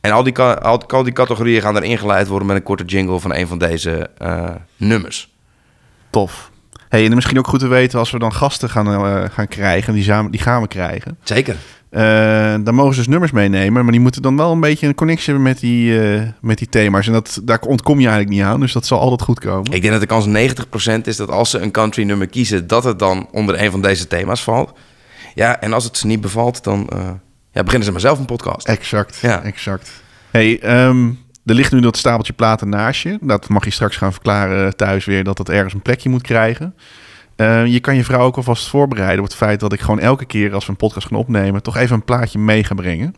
En al die categorieën gaan erin geleid worden met een korte jingle van een van deze nummers. Tof. Hey, en misschien ook goed te weten als we dan gasten gaan krijgen. Die gaan we krijgen. Zeker. Dan mogen ze dus nummers meenemen. Maar die moeten dan wel een beetje een connectie hebben met die thema's. En daar ontkom je eigenlijk niet aan. Dus dat zal altijd goed komen. Ik denk dat de kans 90% is dat als ze een country nummer kiezen, dat het dan onder een van deze thema's valt. Ja, en als het ze niet bevalt, dan beginnen ze maar zelf een podcast. Exact, Ja. exact. Hey, er ligt nu dat stapeltje platen naast je. Dat mag je straks gaan verklaren thuis weer, dat het ergens een plekje moet krijgen. Je kan je vrouw ook alvast voorbereiden op het feit dat ik gewoon elke keer als we een podcast gaan opnemen, toch even een plaatje mee ga brengen.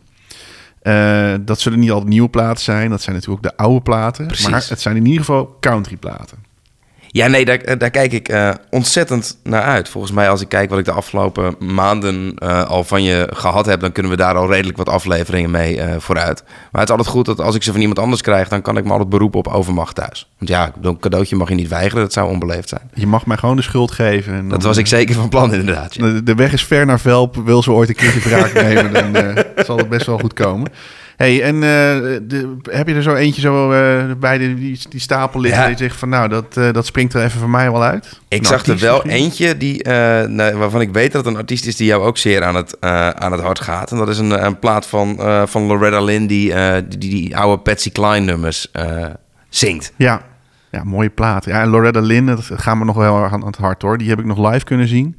Dat zullen niet altijd nieuwe platen zijn. Dat zijn natuurlijk ook de oude platen. Precies. Maar het zijn in ieder geval country platen. Ja, nee, daar kijk ik ontzettend naar uit. Volgens mij, als ik kijk wat ik de afgelopen maanden al van je gehad heb, dan kunnen we daar al redelijk wat afleveringen mee vooruit. Maar het is altijd goed dat als ik ze van iemand anders krijg, dan kan ik me altijd beroepen op overmacht thuis. Want ja, een cadeautje mag je niet weigeren, dat zou onbeleefd zijn. Je mag mij gewoon de schuld geven. En Dat dan, was ik zeker van plan, inderdaad. Ja. De weg is ver naar Velp. Wil ze ooit een keertje wraak nemen, dan zal het best wel goed komen. Hey, en heb je er zo eentje bij die stapel liggen? Ja. Dat je zegt van nou, dat springt er even voor mij wel uit? Ik Een zag er artiest wel misschien? eentje die, waarvan ik weet dat het een artiest is die jou ook zeer aan het hart gaat. En dat is een plaat van Loretta Lynn die oude Patsy Cline nummers zingt. Ja, mooie plaat. Ja, en Loretta Lynn, dat gaat me nog wel aan het hart hoor. Die heb ik nog live kunnen zien.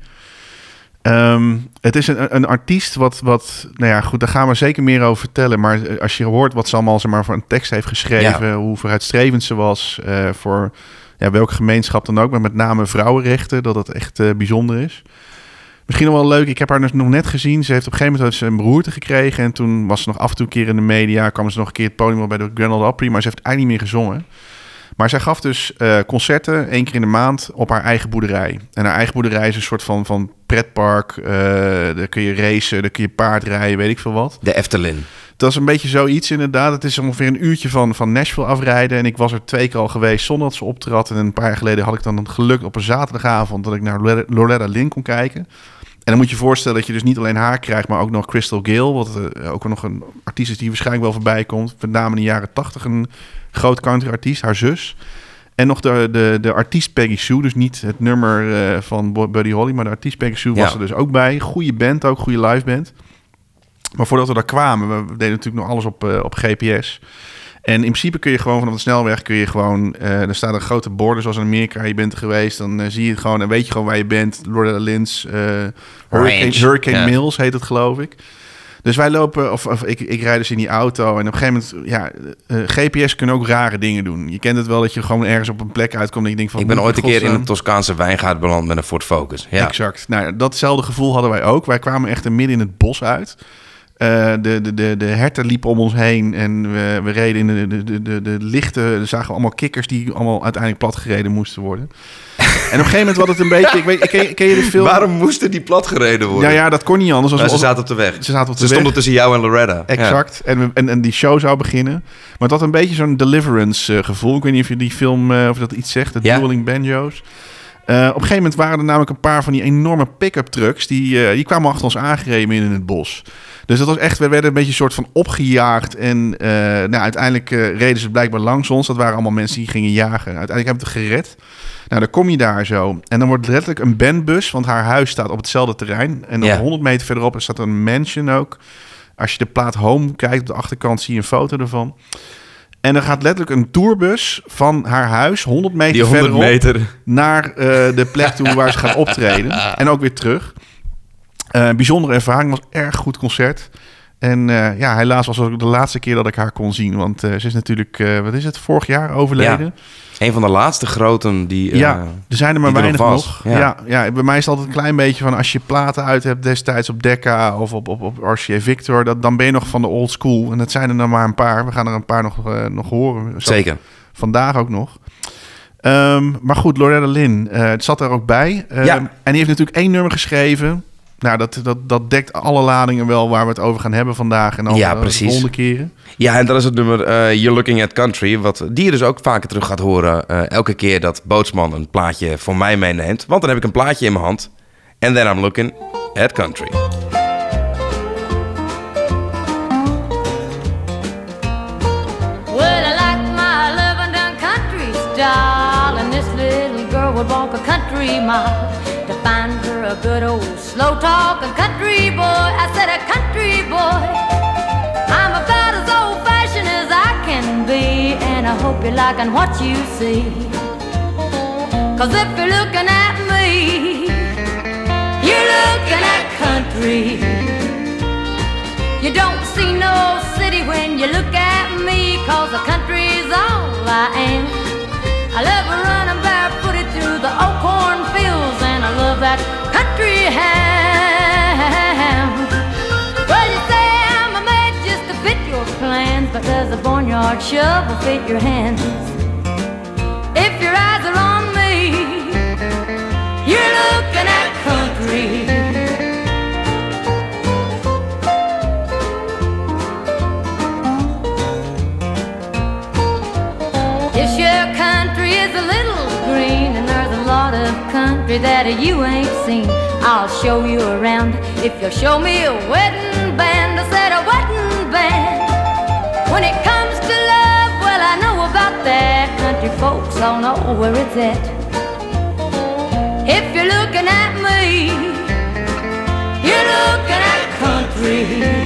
Het is een artiest wat, nou ja, goed, daar gaan we zeker meer over vertellen. Maar als je hoort wat ze allemaal zeg maar, voor een tekst heeft geschreven, hoe vooruitstrevend ze was voor welke gemeenschap dan ook, maar met name vrouwenrechten, dat het echt bijzonder is. Misschien nog wel leuk, ik heb haar dus nog net gezien. Ze heeft op een gegeven moment een beroerte gekregen en toen was ze nog af en toe een keer in de media, kwam ze nog een keer het podium op bij de Grand Ole Opry, maar ze heeft eigenlijk niet meer gezongen. Maar zij gaf dus concerten 1 keer in de maand op haar eigen boerderij. En haar eigen boerderij is een soort van pretpark. Daar kun je racen, daar kun je paardrijden, weet ik veel wat. De Efteling. Dat is een beetje zoiets inderdaad. Het is ongeveer een uurtje van Nashville afrijden. En ik was er 2 keer al geweest zonder dat ze optrad. En een paar jaar geleden had ik dan het geluk op een zaterdagavond dat ik naar Loretta Lynn kon kijken. En dan moet je je voorstellen dat je dus niet alleen haar krijgt, maar ook nog Crystal Gayle. Wat ook nog een artiest is die waarschijnlijk wel voorbij komt. Met name in de jaren 80 een groot country artiest, haar zus. En nog de artiest Peggy Sue. Dus niet het nummer van Buddy Holly, maar de artiest Peggy Sue was er dus ook bij. Goede band ook, goede live band. Maar voordat we daar kwamen, we deden natuurlijk nog alles op GPS. En in principe kun je gewoon vanaf de snelweg, er staat een grote borden zoals in Amerika, je bent er geweest, dan zie je het gewoon en weet je gewoon waar je bent. Loretta Lynn's Hurricane Mills heet het, geloof ik. Dus wij lopen, of ik rijd dus in die auto en op een gegeven moment, GPS kunnen ook rare dingen doen. Je kent het wel dat je gewoon ergens op een plek uitkomt en je denkt van... Ik ben ooit een keer in een Toscaanse wijngaard beland met een Ford Focus. Ja. Exact. Nou, datzelfde gevoel hadden wij ook. Wij kwamen echt midden in het bos uit. De herten liepen om ons heen en we reden in de lichten. Er zagen we allemaal kikkers die allemaal uiteindelijk platgereden moesten worden. En op een gegeven moment was het een beetje... Ken je de film? Waarom moesten die platgereden worden? Ja, dat kon niet anders. Maar ze zaten op de weg. Ze stonden tussen jou en Loretta. Exact. Ja. En die show zou beginnen. Maar het had een beetje zo'n Deliverance gevoel. Ik weet niet of je die film, of dat iets zegt. De Dueling Banjos. Op een gegeven moment waren er namelijk een paar van die enorme pick-up trucks. Die kwamen achter ons aangereden in het bos. Dus dat was echt, we werden een beetje een soort van opgejaagd. En uiteindelijk reden ze blijkbaar langs ons. Dat waren allemaal mensen die gingen jagen. Uiteindelijk hebben we het gered. Nou, dan kom je daar zo. En dan wordt letterlijk een bandbus, want haar huis staat op hetzelfde terrein. En dan 100 meter verderop staat een mansion ook. Als je de plaat Home kijkt, op de achterkant zie je een foto ervan. En dan gaat letterlijk een tourbus van haar huis 100 meter verderop naar de plek toe waar ze gaan optreden. En ook weer terug. Bijzondere ervaring, was erg goed concert. En helaas was het ook de laatste keer dat ik haar kon zien. Want ze is natuurlijk, vorig jaar overleden. Ja. Een van de laatste groten die... er zijn er maar weinig nog. Ja, bij mij is het altijd een klein beetje van... als je platen uit hebt destijds op Decca of op RCA Victor... dan ben je nog van de old school. En dat zijn er dan maar een paar. We gaan er een paar nog horen. Zeker. Vandaag ook nog. Maar goed, Loretta Lynn, het zat er ook bij. En die heeft natuurlijk 1 nummer geschreven... Nou, dat dekt alle ladingen wel waar we het over gaan hebben vandaag en dan de volgende keren. Ja, en dat is het nummer You're Looking at Country, die je dus ook vaker terug gaat horen elke keer dat Bootsman een plaatje voor mij meeneemt. Want dan heb ik een plaatje in mijn hand. And then I'm looking at country. 3 miles to find her a good old slow talking country boy. I said a country boy. I'm about as old fashioned as I can be, and I hope you're liking what you see. 'Cause if you're looking at me, you're looking at country. You don't see no city when you look at me, 'cause the country's all I am. I love running barefooted through the old cornfields, and I love that country ham. Well, you say I'm a man just to fit your plans, but does a barnyard shovel fit your hands? If your eyes are on me, you're looking at country. This your country is a little green, and there's a lot of country that you ain't seen. I'll show you around if you'll show me a wedding band. I said a wedding band. When it comes to love, well, I know about that. Country folks all know where it's at. If you're looking at me, you're looking at country.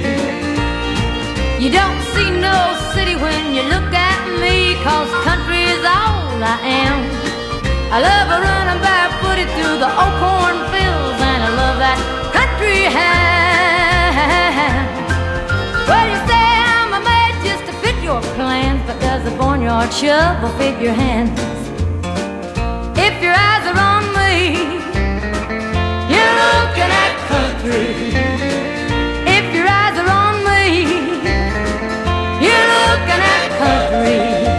You don't see no city when you look at me, 'cause country is all I am. I love running barefooted through the old cornfields, and I love that country ham. Well, you say I'm a man just to fit your plans, but does a barnyard shovel fit your hands? If your eyes are on me, you're looking at country. If your eyes are on me, you're looking at country.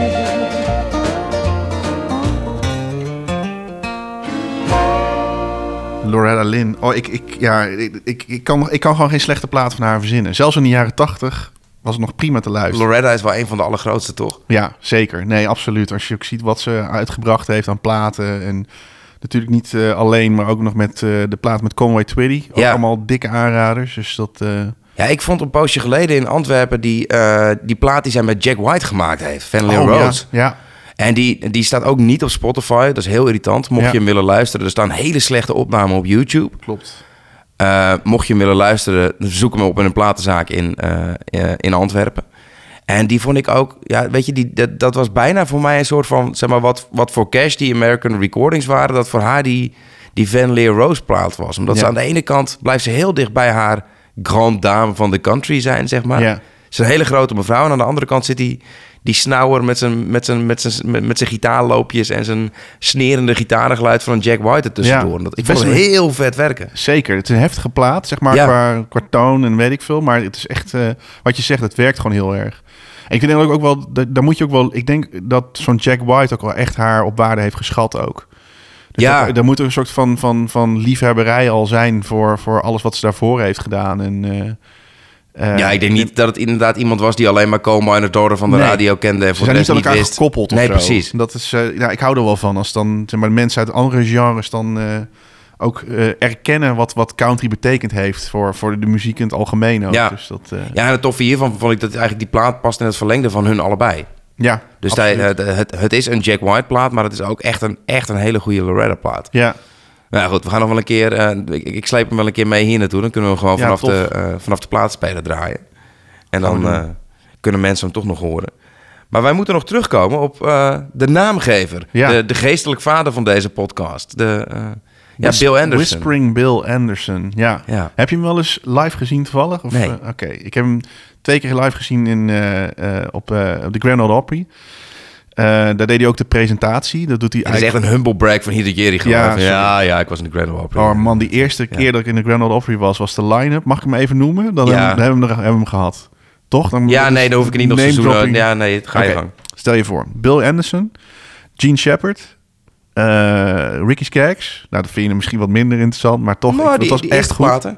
Loretta Lynn. Oh, ik kan gewoon geen slechte plaat van haar verzinnen. Zelfs in de jaren 80 was het nog prima te luisteren. Loretta is wel een van de allergrootste, toch? Ja, zeker. Nee, absoluut. Als je ook ziet wat ze uitgebracht heeft aan platen. En natuurlijk niet alleen, maar ook nog met de plaat met Conway Twitty. Ook allemaal dikke aanraders. Dus dat... Ja, ik vond een poosje geleden in Antwerpen die plaat die zij met Jack White gemaakt heeft. Family Rose. Ja. En die staat ook niet op Spotify. Dat is heel irritant. Mocht je hem willen luisteren, er staan hele slechte opnamen op YouTube. Klopt. Mocht je hem willen luisteren, zoek hem op in een platenzaak in Antwerpen. En die vond ik ook, ja, weet je, dat was bijna voor mij een soort van, zeg maar, wat voor Cash die American Recordings waren, dat voor haar die Van Leer Rose plaat was. Omdat ze aan de ene kant blijft ze heel dicht bij haar grand dame van de country zijn, zeg maar. Ja. Ze is een hele grote mevrouw en aan de andere kant zit die snauwer met zijn gitaarloopjes en zijn snerende gitarengeluid van een Jack White ertussendoor. Ja, Ik vond het heel vet werken. Zeker, het is een heftige plaat, zeg maar, qua toon en weet ik veel. Maar het is echt, wat je zegt, het werkt gewoon heel erg. En ik denk ook wel, daar moet je ook wel, ik denk dat zo'n Jack White ook wel echt haar op waarde heeft geschat ook. Dus daar moet er een soort van liefhebberij al zijn voor alles wat ze daarvoor heeft gedaan. En ik denk niet dat het inderdaad iemand was die alleen maar Coal Miner Daughter van de radio kende en voor de rest niet wist. Gekoppeld of nee, zo. Precies. Dat is, ik hou er wel van als dan, zeg maar, mensen uit andere genres dan ook erkennen wat country betekend heeft voor de muziek in het algemeen ook. Ja, dus dat, en het toffe hiervan vond ik dat eigenlijk die plaat past in het verlengde van hun allebei. Ja, dus het is een Jack White plaat, maar het is ook echt een hele goede Loretta plaat. Ja. Nou goed, we gaan nog wel een keer... ik sleep hem wel een keer mee hier naartoe. Dan kunnen we hem gewoon vanaf de plaatspeler draaien. En dan kunnen mensen hem toch nog horen. Maar wij moeten nog terugkomen op de naamgever. Ja. De geestelijk vader van deze podcast. Bill Anderson. Whispering Bill Anderson, ja. Heb je hem wel eens live gezien toevallig? Of, nee. Oké, ik heb hem 2 keer live gezien op de Grand Ole Opry. Daar deed hij ook de presentatie. Dat doet hij eigenlijk... Het is echt een humble brag van Hidde Jerry gewoon. Ja, ik was in de Grand Ole Opry. Oh man, die eerste keer dat ik in de Grand Ole Opry was de line-up. Mag ik hem even noemen? Dan hebben we hem gehad. Toch? Dan hoef ik niet nog seizoenen. Ja, nee, ga je gang. Stel je voor, Bill Anderson, Gene Shepard, Ricky Skaggs. Nou, dat vind je misschien wat minder interessant, maar toch, het was echt goed. Platen,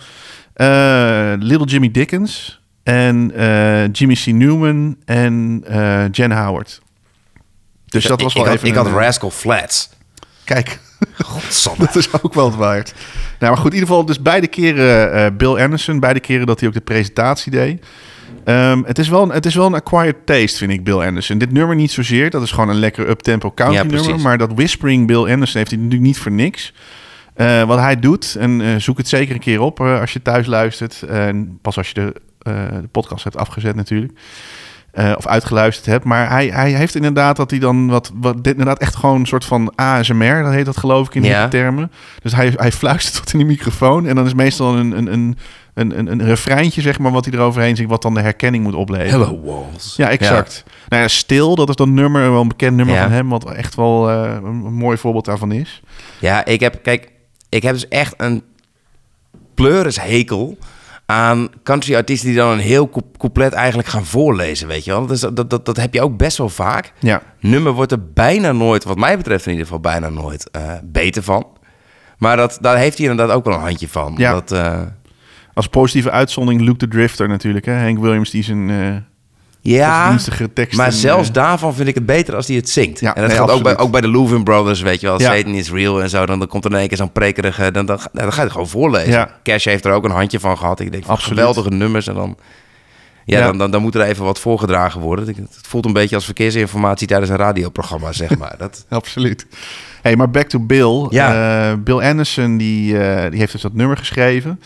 Little Jimmy Dickens en Jimmy C. Newman en Jen Howard. Dus dat was wel even... Ik had Rascal Flatts. Kijk, godsamme. Dat is ook wel het waard. Nou, maar goed, in ieder geval dus beide keren Bill Anderson, beide keren dat hij ook de presentatie deed. Het is wel een acquired taste, vind ik, Bill Anderson. Dit nummer niet zozeer. Dat is gewoon een lekker up-tempo country nummer. precies. Maar dat whispering Bill Anderson heeft hij natuurlijk niet voor niks. Wat hij doet, en zoek het zeker een keer op als je thuis luistert. Pas als je de podcast hebt afgezet natuurlijk. Of uitgeluisterd hebt. Maar hij heeft inderdaad dat hij dan dit inderdaad echt gewoon een soort van ASMR, dat heet dat geloof ik in die termen. Dus hij fluistert tot in de microfoon en dan is meestal een refreintje, zeg maar, wat hij eroverheen zingt, wat dan de herkenning moet opleveren. Hello Walls. Ja, exact. Ja. Nou ja, Stil, dat is dat nummer, wel een bekend nummer van hem, wat echt wel een mooi voorbeeld daarvan is. Ja, ik heb dus echt een pleurishekel aan country artiesten die dan een heel couplet eigenlijk gaan voorlezen, weet je wel. Dat heb je ook best wel vaak. Ja. Nummer wordt er bijna nooit, wat mij betreft in ieder geval, bijna nooit beter van. Maar daar heeft hij inderdaad ook wel een handje van. Ja. Als positieve uitzondering Luke the Drifter natuurlijk, hè? Hank Williams die zijn godsdienstige teksten... maar zelfs daarvan vind ik het beter als hij het zingt. Ja, en dat gaat ook bij de Louvin Brothers, weet je wel. Ja. Satan is real en zo. Dan komt er in één keer zo'n prekerige... Dan ga je het gewoon voorlezen. Ja. Cash heeft er ook een handje van gehad. Ik denk, geweldige nummers. En dan dan moet er even wat voorgedragen worden. Het voelt een beetje als verkeersinformatie tijdens een radioprogramma, zeg maar. Absoluut. Hey, maar back to Bill. Ja. Bill Anderson, die heeft dus dat nummer geschreven.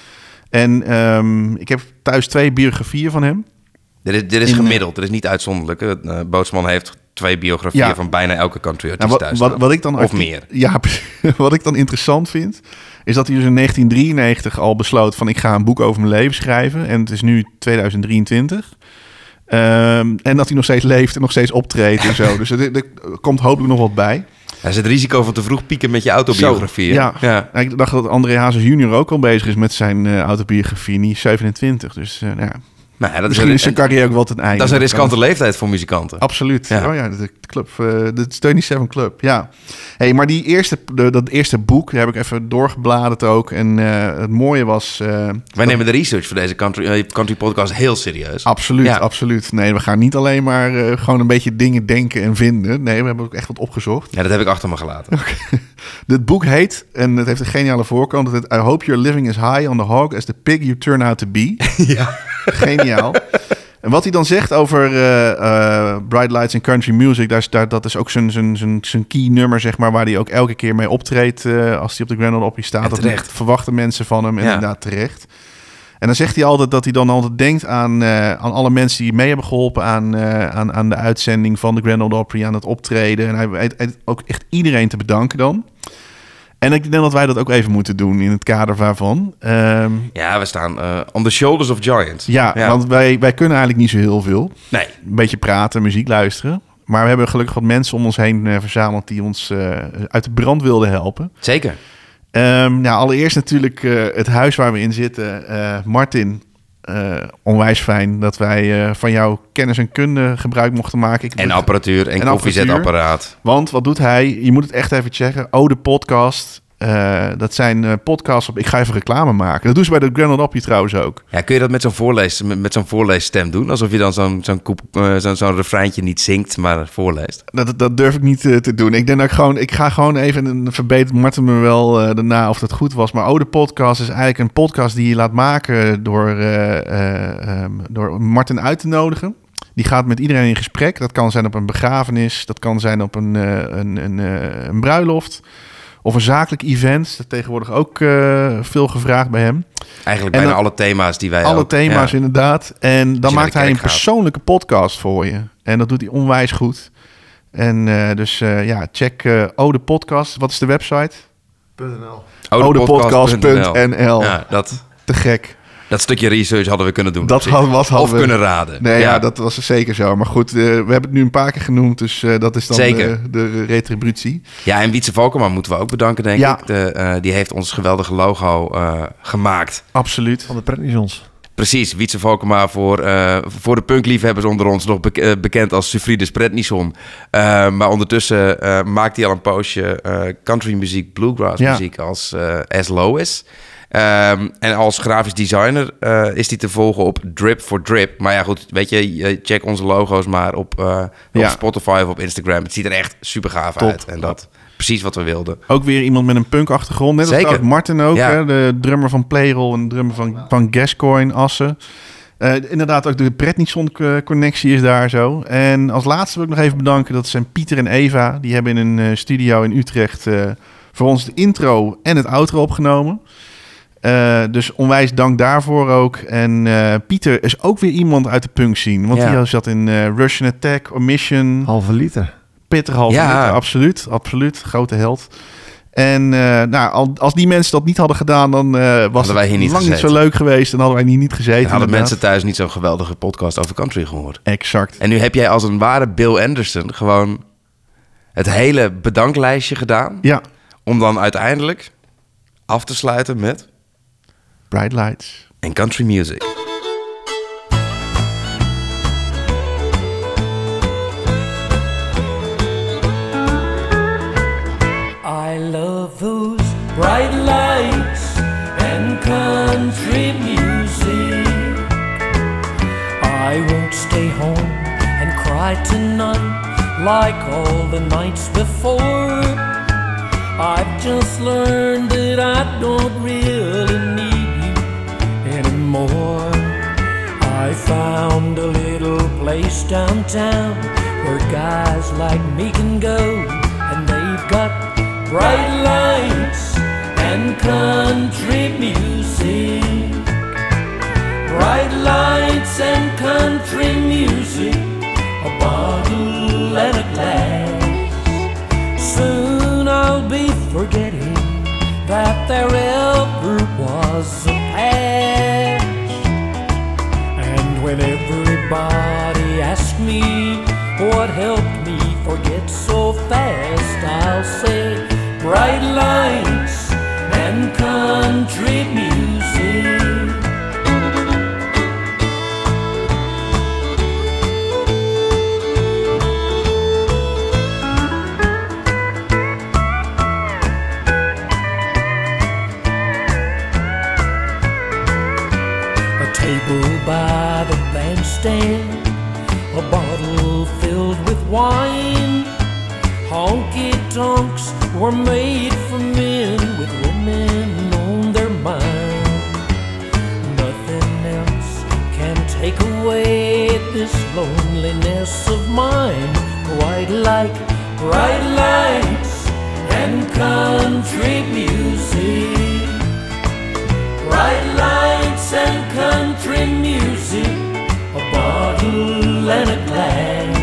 En ik heb thuis 2 biografieën van hem. Dit is gemiddeld, dit is niet uitzonderlijk. Bootsman heeft 2 biografieën van bijna elke country artiest thuis. Wat ik dan meer. Ja, wat ik dan interessant vind, is dat hij dus in 1993 al besloot van ik ga een boek over mijn leven schrijven. En het is nu 2023. En dat hij nog steeds leeft en nog steeds optreedt en zo. Dus er komt hopelijk nog wat bij. Dat is het risico van te vroeg pieken met je autobiografie. Ja. Ik dacht dat André Hazes junior ook al bezig is met zijn autobiografie. Die is 27, dus dat misschien is zijn carrière ook wel ten einde. Dat is een riskante leeftijd voor muzikanten. Absoluut. Ja. Oh ja, de club, de 27 Club, ja. Hey, maar dat eerste boek, daar heb ik even doorgebladerd ook. En het mooie was... Wij nemen de research voor deze country podcast heel serieus. Absoluut, absoluut. Nee, we gaan niet alleen maar gewoon een beetje dingen denken en vinden. Nee, we hebben ook echt wat opgezocht. Ja, dat heb ik achter me gelaten. Okay. Dit boek heet, en het heeft een geniale voorkant, het heet I hope you're living as high on the hog as the pig you turn out to be. Ja. Geniaal. En wat hij dan zegt over Bright Lights en country music, dat is ook zijn key nummer, zeg maar, waar hij ook elke keer mee optreedt als hij op de Grand Ole Opry staat. Dat verwachten mensen van hem, en inderdaad terecht. En dan zegt hij altijd dat hij dan altijd denkt aan alle mensen die mee hebben geholpen aan de uitzending van de Grand Ole Opry, aan het optreden. En hij weet ook echt iedereen te bedanken dan. En ik denk dat wij dat ook even moeten doen in het kader waarvan. We staan on the shoulders of giants. Ja, want wij kunnen eigenlijk niet zo heel veel. Nee. Een beetje praten, muziek luisteren. Maar we hebben gelukkig wat mensen om ons heen verzameld die ons uit de brand wilden helpen. Zeker. Allereerst natuurlijk het huis waar we in zitten. Martin, onwijs fijn dat wij van jouw kennis en kunde gebruik mochten maken. En apparatuur en koffiezetapparaat. Want wat doet hij? Je moet het echt even checken. De podcast. Dat zijn podcasts op... Ik ga even reclame maken. Dat doen ze bij de Grand Ole Opry trouwens ook. Ja, kun je dat met zo'n voorleesstem doen? Alsof je dan zo'n refreintje niet zingt, maar voorleest? Dat durf ik niet te doen. Ik denk dat ik ga gewoon even... En verbetert Martin me wel daarna of dat goed was. Maar de podcast is eigenlijk een podcast die je laat maken door Martin uit te nodigen. Die gaat met iedereen in gesprek. Dat kan zijn op een begrafenis. Dat kan zijn op een bruiloft. Of een zakelijk event. Dat is tegenwoordig ook veel gevraagd bij hem. Eigenlijk bijna alle thema's die wij alle thema's, inderdaad. En dan maakt hij een persoonlijke podcast voor je. En dat doet hij onwijs goed. En check de podcast. Wat is de website? odepodcast.nl. Ja, dat... Te gek. Dat stukje research hadden we kunnen doen. Hadden we kunnen raden. Nee, dat was zeker zo. Maar goed, we hebben het nu een paar keer genoemd. Dus dat is dan de retributie. Ja, en Wietse Valkema moeten we ook bedanken, denk ik. Die heeft ons geweldige logo gemaakt. Absoluut. Van de Pretnisons. Precies, Wietse Valkema voor de punkliefhebbers onder ons nog bekend als Sufrides Pretnison. Maar ondertussen maakt hij al een poosje country muziek, bluegrass muziek als As Low Is. En als grafisch designer is hij te volgen op Drip for Drip. Maar ja, goed, weet je, check onze logo's maar op Spotify of op Instagram. Het ziet er echt super gaaf uit. En dat precies wat we wilden. Ook weer iemand met een punk-achtergrond. Net als Martin ook, hè, de drummer van Playroll en de drummer van Gascoigne, Assen. Inderdaad, ook de Prednison-connectie is daar zo. En als laatste wil ik nog even bedanken. Dat zijn Pieter en Eva. Die hebben in een studio in Utrecht voor ons de intro en het outro opgenomen. Dus onwijs dank daarvoor ook. En Pieter is ook weer iemand uit de punk scene. Want die zat in Russian Attack, Omission. Halve liter. Peter halve liter, absoluut. Grote held. En als die mensen dat niet hadden gedaan, dan was het lang niet zo leuk geweest. En hadden wij hier niet gezeten. En hadden mensen thuis niet zo'n geweldige podcast over country gehoord. Exact. En nu heb jij als een ware Bill Anderson gewoon het hele bedanklijstje gedaan. Ja. Om dan uiteindelijk af te sluiten met Bright Lights en country music. I love those bright lights and country music. I won't stay home and cry tonight like all the nights before. I've just learned that I don't really need you anymore. I found a little place downtown where guys like me can go, and they've got bright lights and country music. Bright lights and country music, a bottle and a glass. Soon I'll be forgetting that there ever was a past. And when everybody asks me what helped me forget so fast, I'll say bright lights and country music. A table by the bandstand, a bottle filled with wine. Honky-tonks were made for men with women on their mind. Nothing else can take away this loneliness of mine quite like bright lights and country music. Bright lights and country music, a bottle and a glass.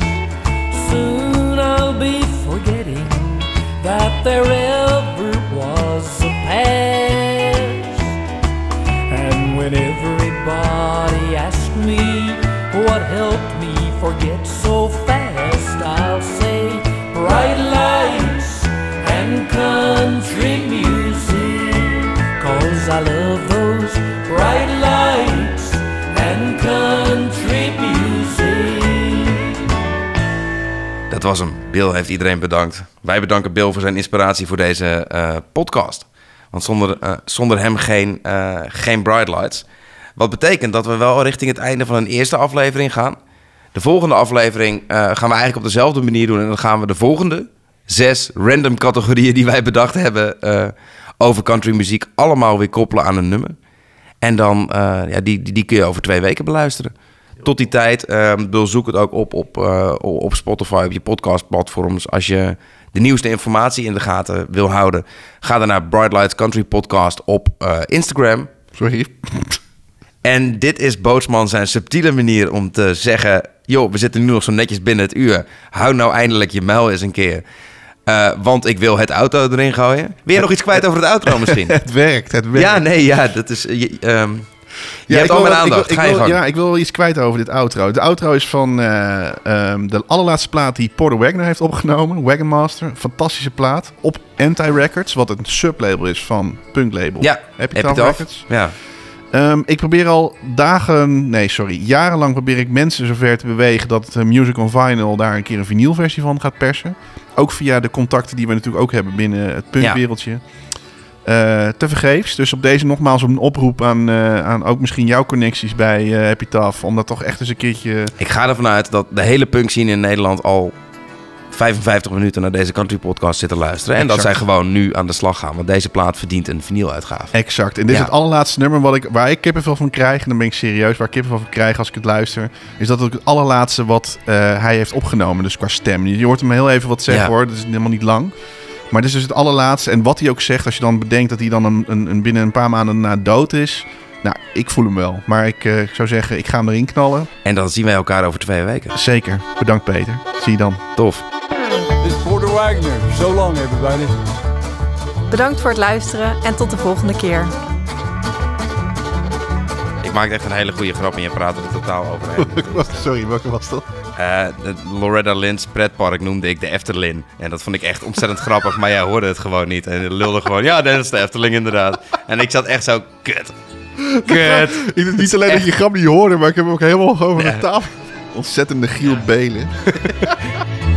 Soon I'll be forgetting that there ever was a past. And when everybody asks me what helped me forget so fast, I'll say bright lights and country music. 'Cause I love those bright lights and country music. Dat was hem. Bill heeft iedereen bedankt. Wij bedanken Bill voor zijn inspiratie voor deze podcast. Want zonder hem geen Bright Lights. Wat betekent dat we wel richting het einde van een eerste aflevering gaan. De volgende aflevering gaan we eigenlijk op dezelfde manier doen. En dan gaan we de volgende 6 random categorieën die wij bedacht hebben over country muziek allemaal weer koppelen aan een nummer. En dan, die kun je over 2 weken beluisteren. Tot die tijd, zoek het ook op Spotify, op je podcastplatforms. Als je de nieuwste informatie in de gaten wil houden, ga dan naar Bright Lights Country Podcast op Instagram. Sorry. En dit is Bootsman zijn subtiele manier om te zeggen: joh, we zitten nu nog zo netjes binnen het uur. Hou nou eindelijk je muil eens een keer. Want ik wil het outro erin gooien. Wil je nog iets kwijt over het outro misschien? Het werkt. Ja, dat is... Je hebt al mijn aandacht. Ik wil wel iets kwijt over dit outro. De outro is van de allerlaatste plaat die Porter Wagoner heeft opgenomen. Wagon Master. Fantastische plaat. Op Anti-Records, wat een sublabel is van punklabel. Ja, Epitaph Records. Ja. Ik probeer al jarenlang probeer ik mensen zover te bewegen dat Music on Vinyl daar een keer een vinylversie van gaat persen. Ook via de contacten die we natuurlijk ook hebben binnen het punkwereldje. Tevergeefs. Dus op deze nogmaals een oproep aan ook misschien jouw connecties bij Epitaph. Om dat toch echt eens een keertje... Ik ga ervan uit dat de hele punkscene in Nederland al 55 minuten naar deze country podcast zitten luisteren. En dat zij gewoon nu aan de slag gaan. Want deze plaat verdient een vinyluitgave. Exact. En dit is het allerlaatste nummer waar ik kippenvel van krijg. En dan ben ik serieus, waar ik kippenvel van krijg als ik het luister. Is dat ook het allerlaatste wat hij heeft opgenomen. Dus qua stem. Je hoort hem heel even wat zeggen hoor. Dat is helemaal niet lang. Maar dit is dus het allerlaatste. En wat hij ook zegt, als je dan bedenkt dat hij dan binnen een paar maanden na dood is. Nou, ik voel hem wel. Maar ik zou zeggen, ik ga hem erin knallen. En dan zien wij elkaar over 2 weken. Zeker. Bedankt Peter. Zie je dan. Tof. This is Porter Wagner. So long, everybody. Bedankt voor het luisteren en tot de volgende keer. Ik maakte echt een hele goede grap en je praat er totaal overheen. Sorry, welke was dat? De Loretta Lynn's pretpark noemde ik de Efteling. En dat vond ik echt ontzettend grappig, maar jij hoorde het gewoon niet. En je lulde gewoon, ja, dat is de Efteling inderdaad. En ik zat echt zo, kut. Niet alleen dat je grap niet hoorde, maar ik heb hem ook helemaal over de tafel. Ontzettende Giel Belen.